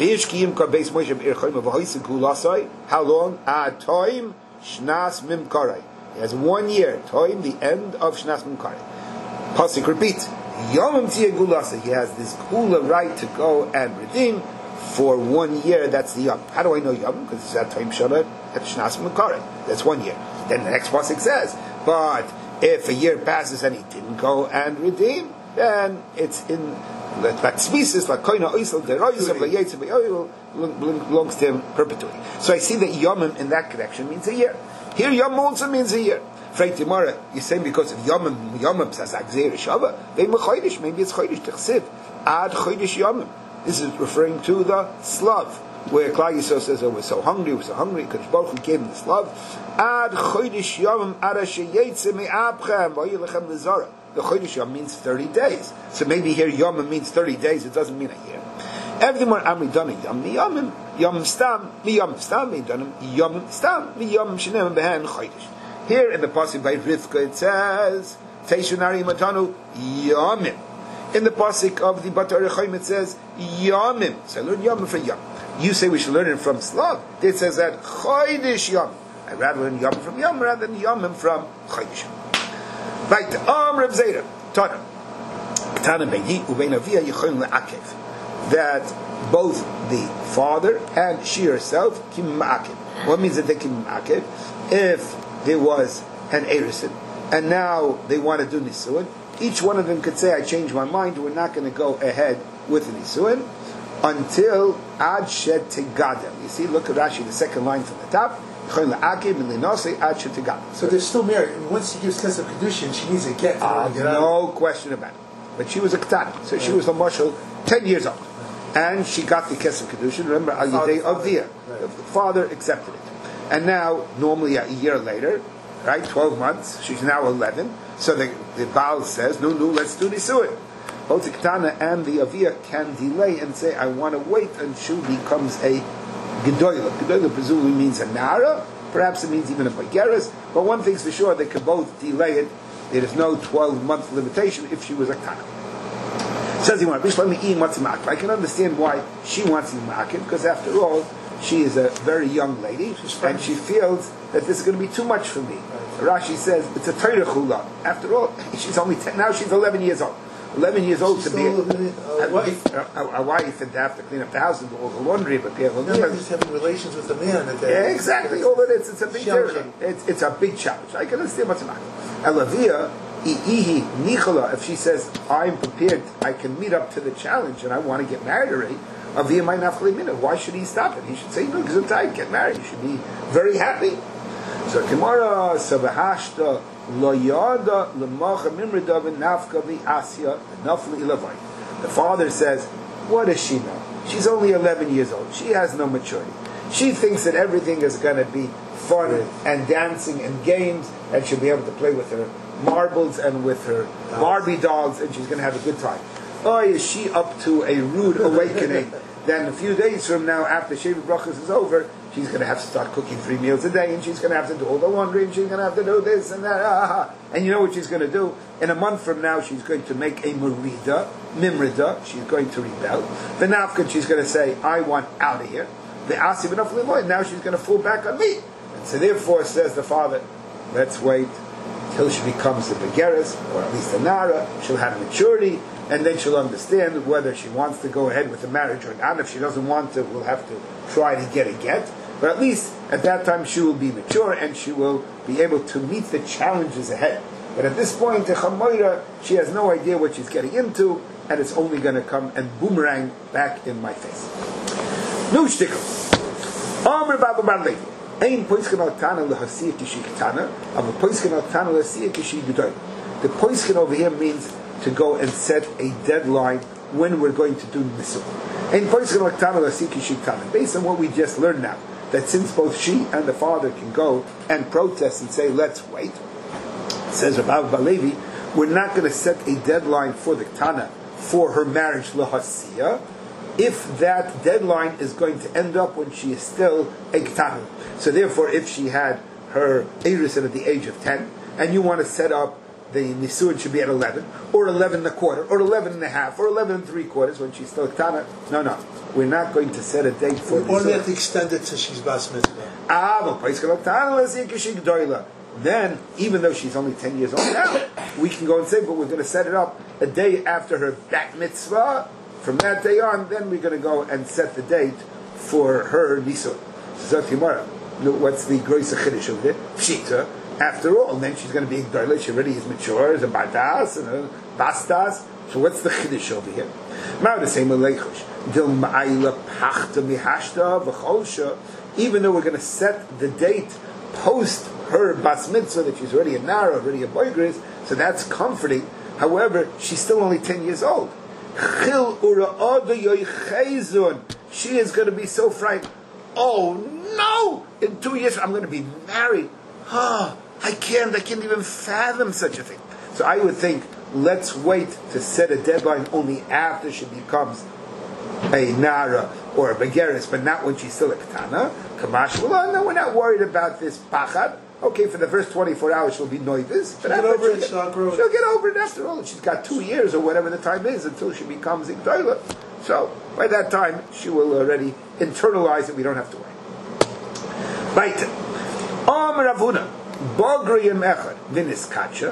how long? Toim Shnas Mimkarai. He has 1 year. Toim, the end of Shnas Mimkarai. Pasuk repeats. Yom Tia Gulasa. He has this Gula right to go and redeem for 1 year. That's the Yom. How do I know Yom? Because it's at Toim Shabbat at Shnas Mimkarai. That's 1 year. Then the next Pasuk says, but if a year passes and he didn't go and redeem, then it's in Batzmisis, Lakoina Oisel, Deroisel, Vayetze, Vayoil, belongs to him perpetually. So I see that Yomim in that connection means a year. Here Yom also means a year. Freit Timara, you're saying because of Yomim says Agzeir Shava, maybe it's Chodesh Techsiv, Ad Chodesh Yomim. This is referring to the Slav, where Klal Yisrael says, we're so hungry, Kadosh Baruch Hu gave him the Slav. Ad Chodesh Yomim, Ad Asher Yetze Me'abchem, Vayilechem Lezara. The Chodesh Yom means 30 days. So maybe here Yom means 30 days, it doesn't mean a year. Every more Amri Donim Yom Miyomim, Yom Stam, Miyom Stam, Midonim, Yom Stam, Miyom Shinem Behen Chodesh. Here in the pasuk by Rivka it says, Teishunari Matanu Yomim. In the pasuk of the Batar Rechaim it says Yomim. So learn Yomim from Yom. You say we should learn it from Slav. It says that Chodesh Yom. I'd rather learn Yom from Yom rather than Yomim from Chodesh Yom. Right, Rav Zera, Tana Beini Ubein Avia Yichon Le'akev, that both the father and she herself kim ma'akev. What means that they kim ma'akev? If there was an erisin, and now they want to do nisuin, each one of them could say, I changed my mind, we're not going to go ahead with the nisuin until ad shed tegadem. You see, look at Rashi, the second line from the top. So they're still married. And once she gives Kesef Kedushin, she needs a get. No question about it. But she was a Ketana, so she was the marshal 10 years old. And she got the Kesef Kedushin, remember, Al Yidei Avia. The father accepted it. And now, normally a year later, right, 12 months, she's now 11. So the Baal says, no, let's do Nisuin. Both the Ketana and the Avia can delay and say, I want to wait until she becomes a Gedoyla. Gedoyla presumably means a Nara, perhaps it means even a Bageres, but one thing's for sure, they can both delay it. There is no 12-month limitation if she was a Ketana. Says he wants, I can understand why she wants him ma'akev, because after all, she is a very young lady, and she feels that this is going to be too much for me. Rashi says, it's a Torah chula. After all, she's only 10, now she's 11 years old. 11 years old to be a wife and to have to clean up the house and do all the laundry, but just having relations with the man. Yeah, exactly. All that it's a big challenge. It's a big challenge. I can understand what's about. Elavia, if she says, I'm prepared, I can meet up to the challenge and I want to get married already, Avia might not why should he stop it? He should say, no, because get married. You should be very happy. So tomorrow, Sabahashta, Loyada, Lamacha Mimridavin, Nafka, the Asya, Nafli Ilavai. The father says, what does she know? She's only 11 years old. She has no maturity. She thinks that everything is going to be fun and dancing and games, and she'll be able to play with her marbles and with her Barbie dolls, and she's going to have a good time. Oh, is she up to a rude awakening? Then a few days from now, after Sheva Brachos is over, she's going to have to start cooking 3 meals a day, and she's going to have to do all the laundry, and she's going to have to do this and that. And you know what she's going to do? In a month from now, she's going to make a mimrida. She's going to rebel. The nafkan, she's going to say, I want out of here. The asib enough limoy, now she's going to fall back on me. And so therefore, says the father, let's wait till she becomes a begeres, or at least a nara. She'll have maturity, and then she'll understand whether she wants to go ahead with the marriage or not. If she doesn't want to, we'll have to try to get a get. But at least at that time she will be mature and she will be able to meet the challenges ahead. But at this point, the Chamoira, she has no idea what she's getting into, and it's only going to come and boomerang back in my face. No shtickle. Amr Baba Bar Levi. Ein poisken al tana lehasiyah kishi ketana, aber poisken al tana lehasiyah kishi gedoyla. The poisken over here means to go and set a deadline when we're going to do nisur. Ein poisken al tana lehasiyah kishi ketana. Based on what we just learned now, that since both she and the father can go and protest and say, let's wait, says Rav Bar Levi, we're not going to set a deadline for the ketana for her marriage lehasiyah, if that deadline is going to end up when she is still a ketana. So therefore, if she had her erusin at the age of 10, and you want to set up the nisuin should be at 11, or 11 and a quarter, or 11 and a half, or 11 and 3/4 when she's still a ketana, no, we're not going to set a date for nisuin. Or we have to extend it till she's bas mitzvah. Then, even though she's only 10 years old now, we can go and say, but we're going to set it up a day after her bat mitzvah. From that day on, then we're going to go and set the date for her nisuin. So tomorrow, what's the gross chiddush of it? Pshita. After all, then she's going to be Gdorla. She already is mature as a bardas and a bastas. So what's the chiddush over here? Even though we're going to set the date post her bas mitzvah, that she's already a nara, already a boygris, so that's comforting. However, she's still only 10 years old. She is going to be so frightened. Oh no! In 2 years I'm going to be married. I can't even fathom such a thing. So I would think, let's wait to set a deadline only after she becomes a nara or a begeris, but not when she's still a ketana. Kamash, well, no, we're not worried about this pachad. Okay, for the first 24 hours she'll be noivis, but She'll get over it, she'll get over it after all. She's got 2 years or whatever the time is until she becomes igdoila. So by that time she will already internalize it. We don't have to wait. Right. Ravuna, Bogri and Echad, Vinis Kacha,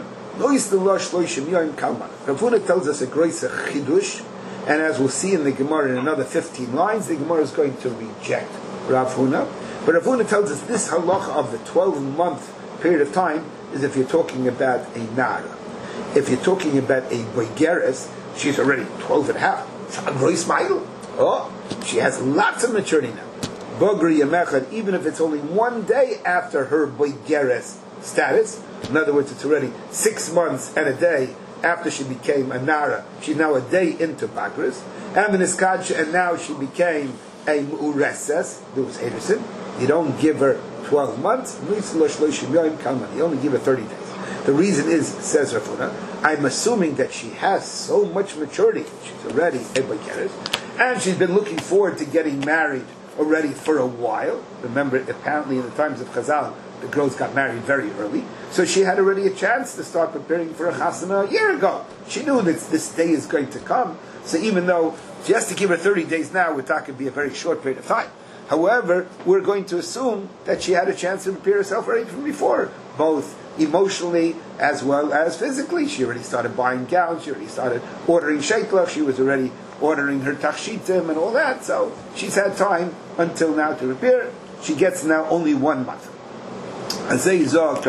Ravuna tells us a great chidush, and as we'll see in the Gemara in another 15 lines, the Gemara is going to reject Ravuna. But Ravuna tells us this halacha of the 12-month period of time is if you're talking about a nara. If you're talking about a boigeres, she's already 12 and a half. Oh, she has lots of maturity now. Bogri Yemechad, even if it's only 1 day after her boigeres status, in other words, it's already 6 months and a day after she became a nara. She's now a day into bagris, and now she became a mu'ureses. There was Ederson. You don't give her 12 months. You only give her 30 days. The reason is, says Rafuna, I'm assuming that she has so much maturity. She's already a boigeres, and she's been looking forward to getting married already for a while. Remember, apparently in the times of Chazal, the girls got married very early, so she had already a chance to start preparing for a chasana a year ago. She knew that this day is going to come, so even though she has to give her 30 days now, we're talking to be a very short period of time. However, we're going to assume that she had a chance to prepare herself already from before, both emotionally as well as physically. She already started buying gowns, she already started ordering sheiklach, she was already ordering her tachshitim and all that, so she's had time until now to prepare. She gets now only 1 month. When she becomes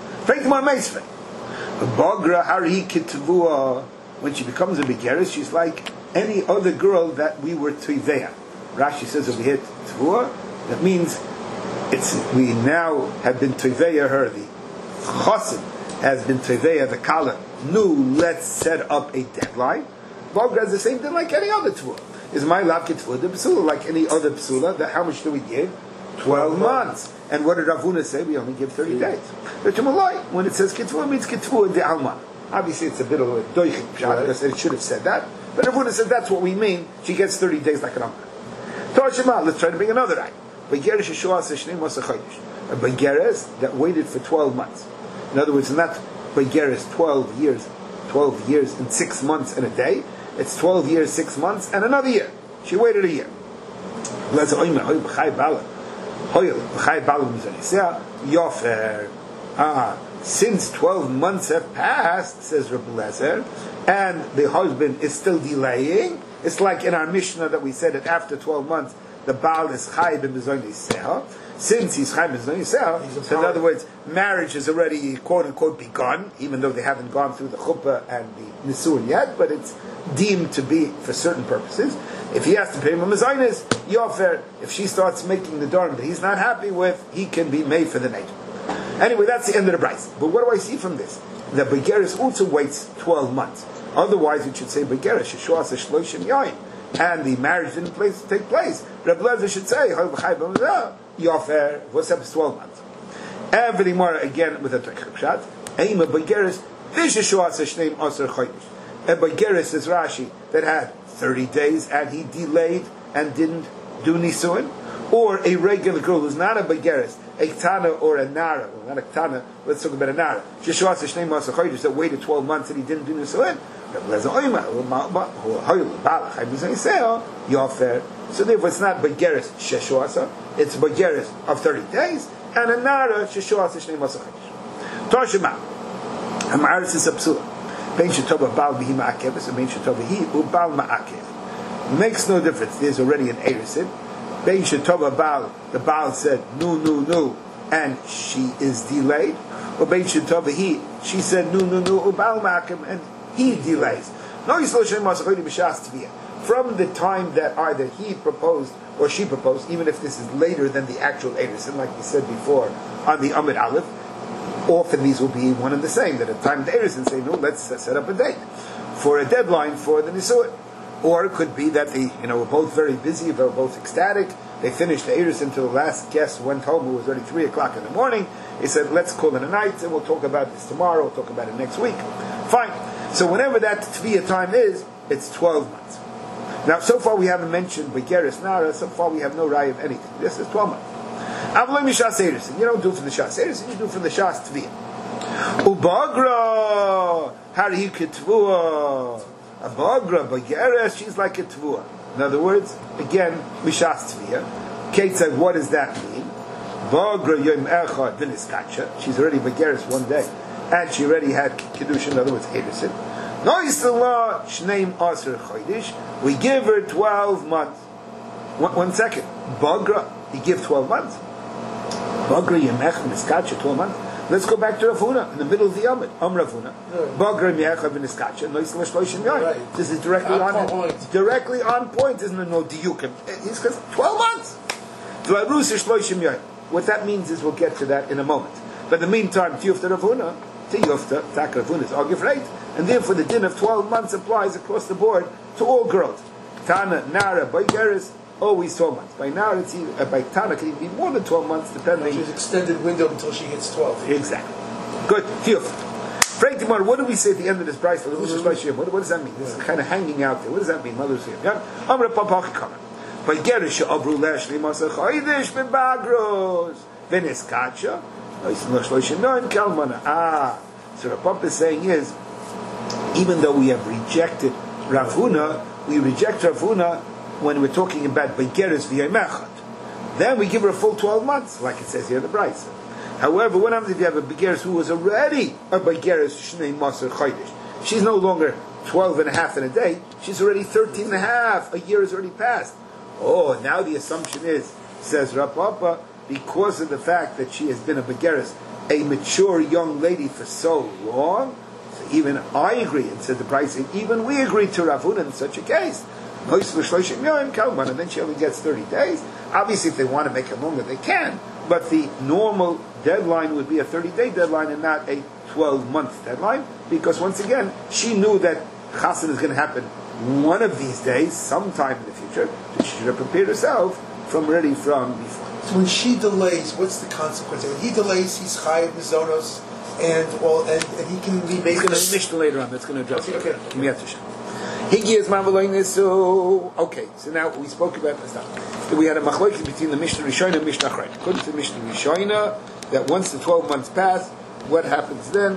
a begeris, she's like any other girl that we were tivea. Rashi says over here, tvua, that means we now have been tivea her, the chosim has been tivea the kala. Let's set up a deadline. Bogra is the same thing like any other tvua. Is my love tvua the psula like any other psula? That how much do we give? 12 months. And what did Ravuna say? We only give 30 days. But when it says kitvua, it means kitvua de alma. Obviously, it's a bit of a doichik pshat because it should have said that. But Ravuna said that's what we mean. She gets 30 days like an alma. Torah, let's try to bring another eye. A begeres that waited for 12 months. In other words, not begeres 12 years and 6 months and a day. It's 12 years, 6 months, and another year. She waited a year. Since 12 months have passed, says Rabbi Lezer, and the husband is still delaying, it's like in our Mishnah that we said that after 12 months, the Baal is Chai b'mezon yiseha. Since he's Chai b'mezon yiseha, so in other words, marriage is already quote-unquote begun, even though they haven't gone through the chuppah and the nisuin yet, but it's deemed to be for certain purposes. If he has to pay him a mezainis, yofer, if she starts making the darn that he's not happy with, he can be made for the night. Anyway, that's the end of the price. But what do I see from this? The begeris also waits 12 months. Otherwise, it should say begeris sheshuas shloshim yain, and the marriage didn't take place. Rabbi Lezer should say yofer. What's up? 12 months. Every more again with a pshat. Aim a begeris v'sheshuas shneim aser chodesh. A begeris is Rashi that had 30 days and he delayed and didn't do nisuin, or a regular girl who's not a begeris, a ktana or a nara, well, not a ktana, let's talk about a nara, that waited 12 months and he didn't do nisuin. So therefore it's not begeris sheshuasa, it's begeris of 30 days, and a nara sheshuasa shnei masa chodesh. Toshima, ha'ma'aretz is a psula. Ben shetova bal bihi ma'akev, so ben shetova hi ubal ma'akev. Makes no difference. There's already an erisid. Ben shetova bal, the bal said no, and she is delayed. Or ben shetova he, she said no, ubal ma'akev, and he delays. No, from the time that either he proposed or she proposed, even if this is later than the actual Erusin, like we said before on the Amid Aleph, often these will be one and the same. That at the time of the Erusin say, no, let's set up a date for a deadline for the Nisuin. Or it could be that they, were both very busy, they were both ecstatic. They finished the Erusin until the last guest went home. It was already 3 o'clock in the morning. He said, let's call it a night, and we'll talk about this tomorrow, we'll talk about it next week. Fine. So whenever that Tviyah time is, it's 12 months. Now, so far we haven't mentioned Begeris Nara, so far we have no raya of anything. This is 12 months. Avloi Mishas Erusin. You don't do it for the Shas Erusin, you do it for the Shas Tviyah. Ubagra, Hari Ketvua. A Bagra, Begeris, she's like a Tvua. In other words, again, Mishas Tviyah. Kate said, what does that mean? Bagra Yom Echad Viniskacha. She's already Begeris one day. And she already had Kedushin, in other words, Erusin. Noisala Shneim Aser Chodesh. We give her 12 months. One second. Bagra, you give 12 months. Bagra Yom Echad Viniskacha, 12 months. Let's go back to Rav Huna in the middle of the Yomid. Rav Huna. Bagra Yom Echad Viniskacha. Noisala Shloshim Yom. This is directly on point, isn't it? No diukim. It's because 12 months. What that means is we'll get to that in a moment. But in the meantime, Tiyufta Rav Huna, Tiyufta, Tak Rav Huna is Agifreit, and therefore the din of 12 months applies across the board to all girls. Tana, Nara, Begeris, always 12 months. By Nara, it's even, by Tana, it can even be more than 12 months, depending. She's extended window until she hits 12. Exactly. Good. Tiyufta. Frank Timor, what do we say at the end of this price? What does that mean? This is kind of hanging out there. What does that mean? Mother's here. Amra Papachikana. Begeris Abru Leshli Masa Chodesh Bebagros Veniskacha. So the Papa is saying is, even though we have rejected Rav Huna, we reject Rav Huna when we're talking about Begeris V'Yemechad. Then we give her a full 12 months, like it says here in the Brisa. However, what happens if you have a Begeris who was already a Begeris Shnei Maser Chodesh? She's no longer 12 and a half in a day, she's already 13 and a half. A year has already passed. Oh, now the assumption is, says Rav Papa, because of the fact that she has been a Begeris, a mature young lady for so long, so even I agree, and said the pricing, even we agree to Rav Huna in such a case. And then she only gets 30 days. Obviously, if they want to make it longer, they can. But the normal deadline would be a 30-day deadline and not a 12-month deadline, because once again, she knew that Chassan is going to happen one of these days, sometime in the future, so she should have prepared herself from before. So when she delays, what's the consequence? When he delays, he's chayav mizonos, and he can be He's made. going to Mishnah later on. That's going to address it. Okay. Okay, so now we spoke about this stuff. We had a machlokes between the Mishnah Rishona and Mishnah Achrayim. According to the Mishnah Rishona, that once the 12 months pass, what happens then?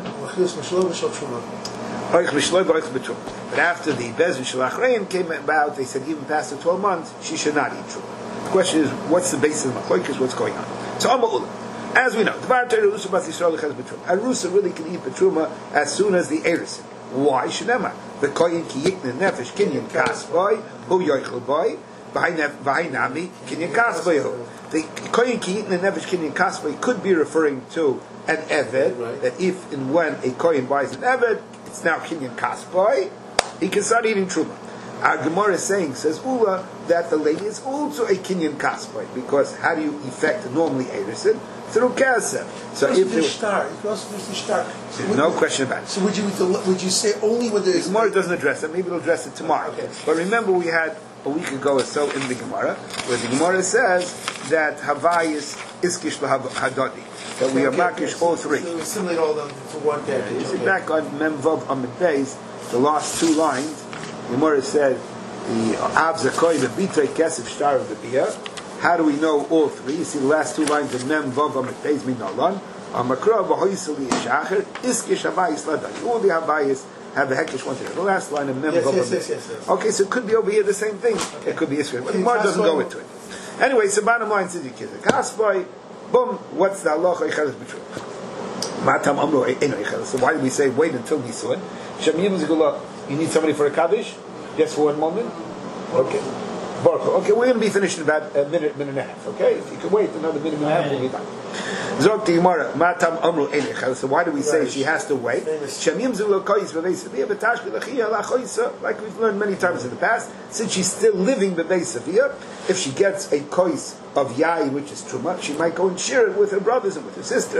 But after the Bezin Shel Achrayim came about, they said even past the 12 months, she should not eat truma. The question is, what's the basis of the machlokes? What's going on? So as we know, a Rusa really can eat Petruma as soon as the Erusin. Why? Shnema. The koyin ki yikne nefesh kinyan kasboy hu yoichel boy v'hainami kinyan kasboy. The koyin ki yikne nefesh kinyan kasboy could be referring to an eved, right. That if and when a koyin buys an eved, it's now kinyan kasboy, he can start eating truma. Our Gemara is saying, says Ula, that the lady is also a kinyan kasboy, because how do you effect normally Erusin? Through kasef. So if there was no question about it. So would you say only when there's the Gemara doesn't address it? Maybe it'll address it tomorrow. Okay. But remember, we had a week ago or so in the Gemara where the Gemara says that Havai is iskish lahadadi, that we are makish all three. So we assimilate all of them to one day. You see back on Memvav Amid Beis, the last two lines, the Gemara said the Av Zakoy the Bitrei Kesef Shtar of the Bia. How do we know all three? You see the last two lines of Mem Vav Amid Beis Min Alon. Amakra v'hoiseli yishacher iskish habayis ladai. All the habayis have a hekish one together. The last line of Mem Vav Amid Beis. Yes. Okay, so it could be over here the same thing. Okay. It could be Israel. But the Gemara doesn't go into it. Anyway, so bottom line says you kiss a kasboy. Boom. What's the halacha? Ichalas b'tru. Matam amru eno ichalas. So why do we say wait until Nisun? Shem Yim Zigula. You need somebody for a kaddish? Just for one moment. Okay. Okay, we're going to be finished in about a minute and a half. Okay, if you can wait another minute and a half, we'll be done. Zog the Gemara, Matam Amru Einechel. So why do we say Right. she has to wait? Famous. Shamim Zul Kois Bebeis Savia B'Tash B'Lachia Lachoisa. Like we've learned many times in the past, since she's still living Bebeis Savia, if she gets a kois of Yain, which is Truma, she might go and share it with her brothers and with her sister.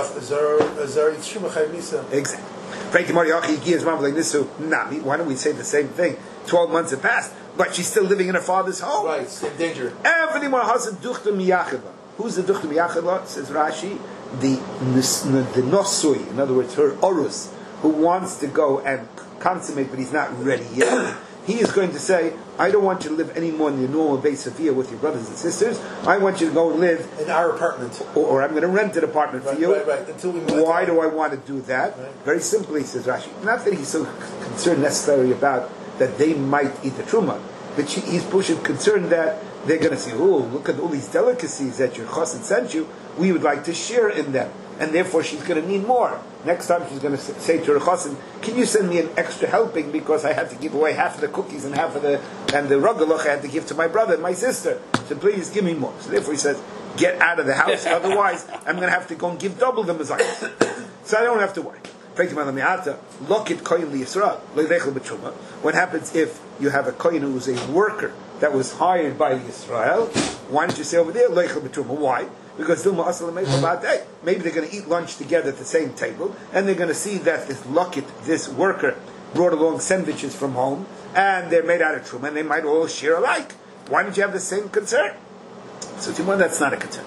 Exactly. Why don't we say the same thing? 12 months have passed, but she's still living in her father's home. Right, in danger. Everything more has a duchta miyachidla. Who's the duchta miyachidla? Says Rashi, the nosui, in other words, her orus, who wants to go and consummate, but he's not ready yet. He is going to say, I don't want you to live anymore in your normal base of here with your brothers and sisters. I want you to go and live in our apartment. Or I'm going to rent an apartment for you. Right. Until we move. Why do I want to do that? Right. Very simply, says Rashi. Not that he's so concerned necessarily about that they might eat the truma, but he's concerned that they're going to say, oh, look at all these delicacies that your chassid sent you. We would like to share in them. And therefore she's going to need more. Next time she's going to say to her chassid, can you send me an extra helping because I had to give away half of the cookies and half of the ragalach I had to give to my brother and my sister. So please give me more. So therefore he says, get out of the house, otherwise I'm going to have to go and give double the mezayis. So I don't have to worry. What happens if you have a kohen who is a worker that was hired by Yisrael? Why don't you say over there, why? Because maybe they're going to eat lunch together at the same table, and they're going to see that this worker, brought along sandwiches from home, and they're made out of truma, and they might all share alike. Why don't you have the same concern? So Timon, that's not a concern.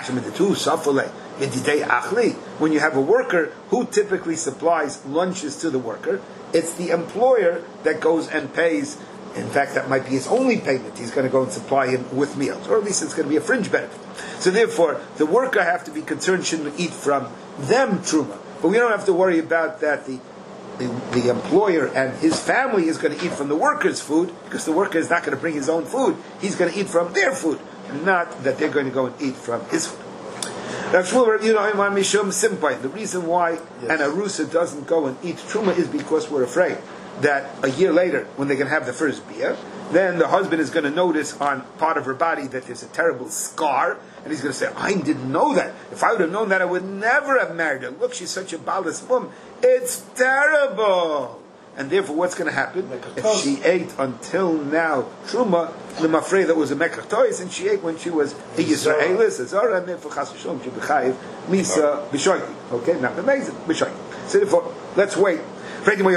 When you have a worker who typically supplies lunches to the worker, it's the employer that goes and pays. In fact, that might be his only payment. He's going to go and supply him with meals, or at least it's going to be a fringe benefit. So therefore, the worker have to be concerned shouldn't eat from them truma. But we don't have to worry about that the employer and his family is going to eat from the worker's food, because the worker is not going to bring his own food. He's going to eat from their food, not that they're going to go and eat from his food. The reason why an arusa doesn't go and eat truma is because we're afraid that a year later, when they're going to have the first beer, then the husband is going to notice on part of her body that there's a terrible scar, and he's going to say, I didn't know that. If I would have known that, I would never have married her. Look, she's such a balas woman. It's terrible. And therefore, what's going to happen? If she ate until now truma, I'm afraid that was a mekach tois, and she ate when she was a Yisraelis, a Zara, and therefore chas v'shalom she b'chayiv misa b'shoyti. Okay, not amazing b'shoyti. So therefore, let's wait. Why don't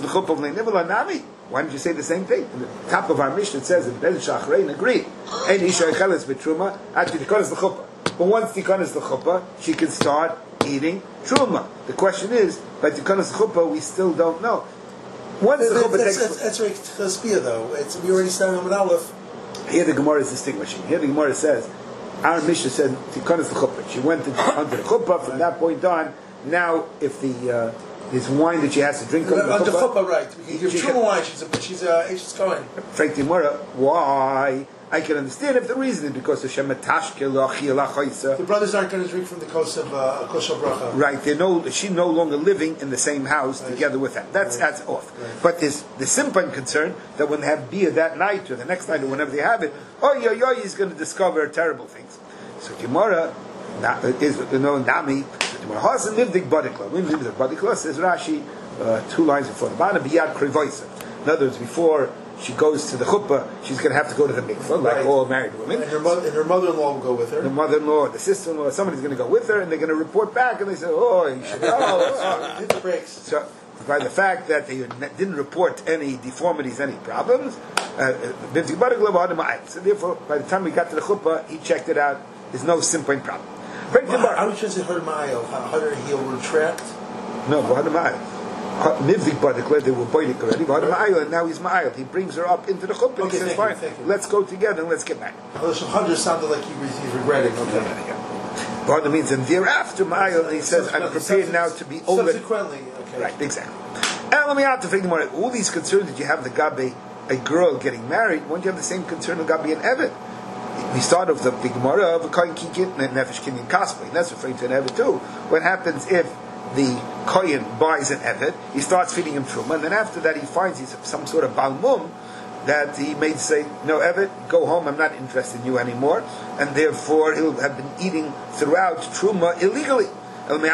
you say the same thing? In the top of our mission it says in Ben Shachrein agreed. Ein isha echeles b'truma actually tikonas l'chuppah. But once tikonas l'chuppah, she can start eating truma. The question is, by tikonas l'chuppah, we still don't know. Once the chuppah takes... That's right, Chaspia though. We already started on Aleph. Here the Gemara is distinguishing. Here the Gemara says, our mission said tikonas l'chuppah. She went under the chuppah. From that point on, now if there's wine that she has to drink under chuppah, right? Because you give truma wine, she's going. Frank Gemara, why? I can understand if the reason is because the shematashke lachiyah. The brothers aren't going to drink from the kos of bracha. Right, she's no longer living in the same house together with them. That's off. Right. But there's the simpan concern that when they have beer that night or the next night or whenever they have it, he's going to discover terrible things. So Gemara is Nami. Gemara Hasan Livdik Badikla. When Livdik Badikla says Rashi 2 lines before the bottom, Biyad Krivoisa. In other words, before she goes to the chuppah, she's going to have to go to the mikvah, like all married women. And her mother-in-law will go with her. The mother-in-law, the sister-in-law, somebody's going to go with her, and they're going to report back, and they say, you should hit the brakes. So, by the fact that they didn't report any deformities, any problems, so therefore, by the time we got to the chuppah, he checked it out. There's no simple problem. How would you say her mile? How did he retract? No, Nivdik Badikla, they were boiling already, and now he's ma'ayil. He brings her up into the chuppah and he says, fine, let's go together and let's get back. Hundred sounded like he's regretting. Okay. Bada means, and thereafter ma'ayil, he says, I'm prepared now to be over. Subsequently, okay. Right, exactly. And let me out to think more. All these concerns that you have the gabe, a girl getting married, won't you have the same concern of gabe and evet? We start off the Gemara of a kohen kikit and nefesh kinyan kaspa, and that's referring to an evet too. What happens if the kohen buys an evet, he starts feeding him truma, and then after that he finds he's some sort of balmum, that he may say, no, Evet, go home, I'm not interested in you anymore, and therefore he'll have been eating throughout Truma illegally. Maybe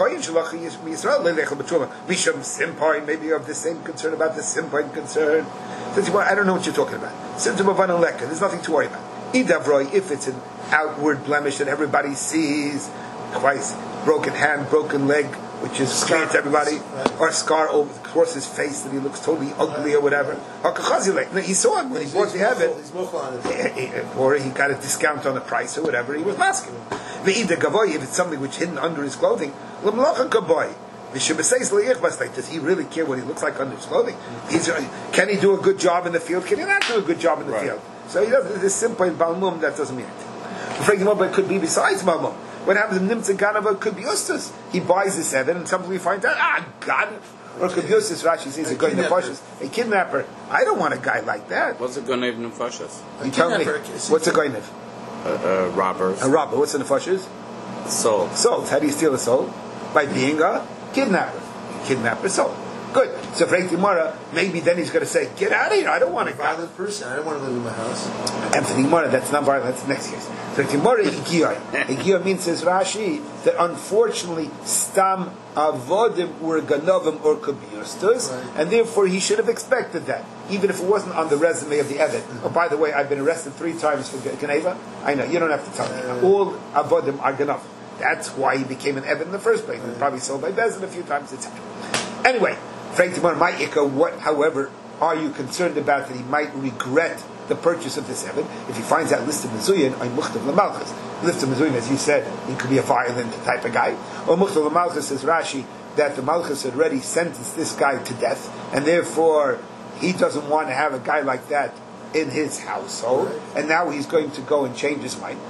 you have the same concern about the Simpai concern. Says, well, I don't know what you're talking about. There's nothing to worry about. If it's an outward blemish that everybody sees, twice, broken hand, broken leg, which is clear to everybody, or a scar across his face that he looks totally ugly or whatever. He saw it when he bought the Eved, or he got a discount on the price or whatever, he was masking. If it's something which is hidden under his clothing, does he really care what he looks like under his clothing? Can he do a good job in the field? Can he not do a good job in the field? So he does this simple in Balmum, that doesn't mean anything. But it could be besides Balmum. What happens in Nimtza Ganava could be Ustus. He buys this Evan and sometimes we find out, God. Or it could be Ustus, Rashi says, a kidnapper. I don't want a guy like that. What's a Gonev Nefashas? You tell me. What's a Gonev? Robbers. A robber. What's a Nefashas? Soul. Soul. How do you steal a soul? By being a kidnapper. Kidnapper soul. Good. So for Gemara, maybe then he's going to say, get out of here, I don't want to go. Violent person, I don't want to live in my house. And for the Gemara, that's not violent, that's the next case. So Gemara, Higiyah. Higiyah means, says Rashi, that unfortunately, Stam Avodim were Ganovim or Kabiyustus, and therefore he should have expected that, even if it wasn't on the resume of the Eved. Oh, by the way, I've been arrested 3 times for Geneva. I know, you don't have to tell me. All Avodim are Ganovim. That's why he became an Eved in the first place. He was probably sold by Bezin a few times, etc. Anyway, what, however, are you concerned about that he might regret the purchase of this Eved? If he finds out List of Mezuyin, or Mukhtav L'Malchus. List of Mezuyin, as you said, he could be a violent type of guy. Or Mukhtav L'Malchus, says Rashi, that the Malchus had already sentenced this guy to death, and therefore he doesn't want to have a guy like that in his household, and now he's going to go and change his mind.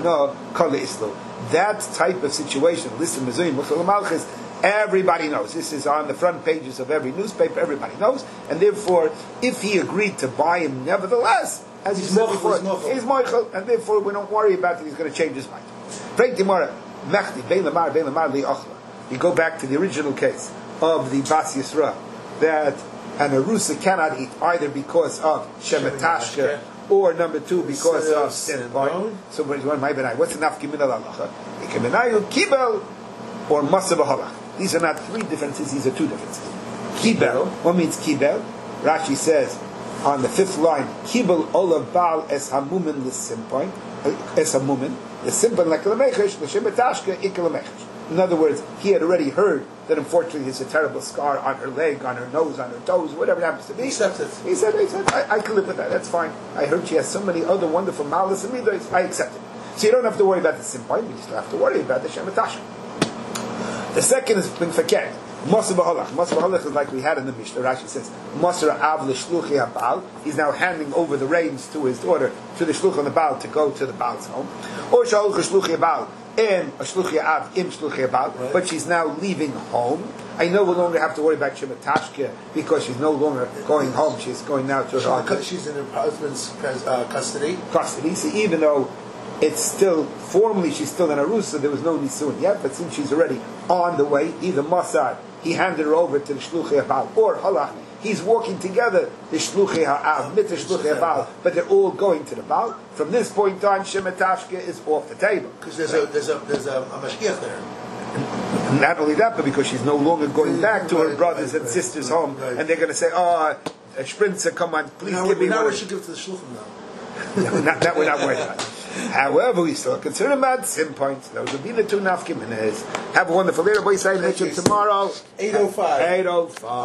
That type of situation, List of Mezuyin, Mukhtav L'Malchus, everybody knows. This is on the front pages of every newspaper. Everybody knows. And therefore, if he agreed to buy him, nevertheless, as he said before, he's Moichel, and therefore we don't worry about it. He's going to change his mind. You go back to the original case of the Bas Yisra, that an Arusa cannot eat either because of Shemetashka or number 2 because of sin. So what's enough Giminal Halacha? Kibel or Masa B'Halach. These are not 3 differences, these are 2 differences. Kibel, what means Kibel? Rashi says on the 5th line, Kibel olav bal es hamumin l'simpoin, es hamumin, l'simpoin like l'mechesh, l'shem betashke, ik l'mechesh. In other words, he had already heard that unfortunately there's a terrible scar on her leg, on her nose, on her toes, whatever it happens to be. He said, I can live with that, that's fine. I heard she has so many other wonderful malas and midos, I accept it. So you don't have to worry about the simpoin, you just have to worry about the shem betashke. The second is bin fakir. Moser b'halach. Moser b'halach is like we had in the Mishnah. Rashi says, Moser av l'shluchi habal. He's now handing over the reins to his daughter, to the shluch on the Baal, to go to the Baal's home. Or shalch shluchi habal in a shluchi av im shluchi habal. But she's now leaving home. I no longer have to worry about shemetashke because she's no longer going home. She's going now to her husband. She's in her husband's custody. So even though it's still, formally she's still in Arusa, there was no Nisun yet, but since she's already on the way, either Masar, he handed her over to the Shluchei Habal, or Halach, he's walking together, the Shluchei Ha'av, mit the Shluchei Habal, but they're all going to the Baal. From this point on, Shemetashke is off the table. Because there's a mashgiach there. Not only that, but because she's no longer going back to her brothers and sisters' home, and they're going to say, a Sprinzer, come on, please give me one. Now we should give it to the Shluchim now. That we're not worried about. However, we still are concerned about sim points. Those will be the 2 nafkim. Have a wonderful day. Tomorrow, 8:05. 8:05.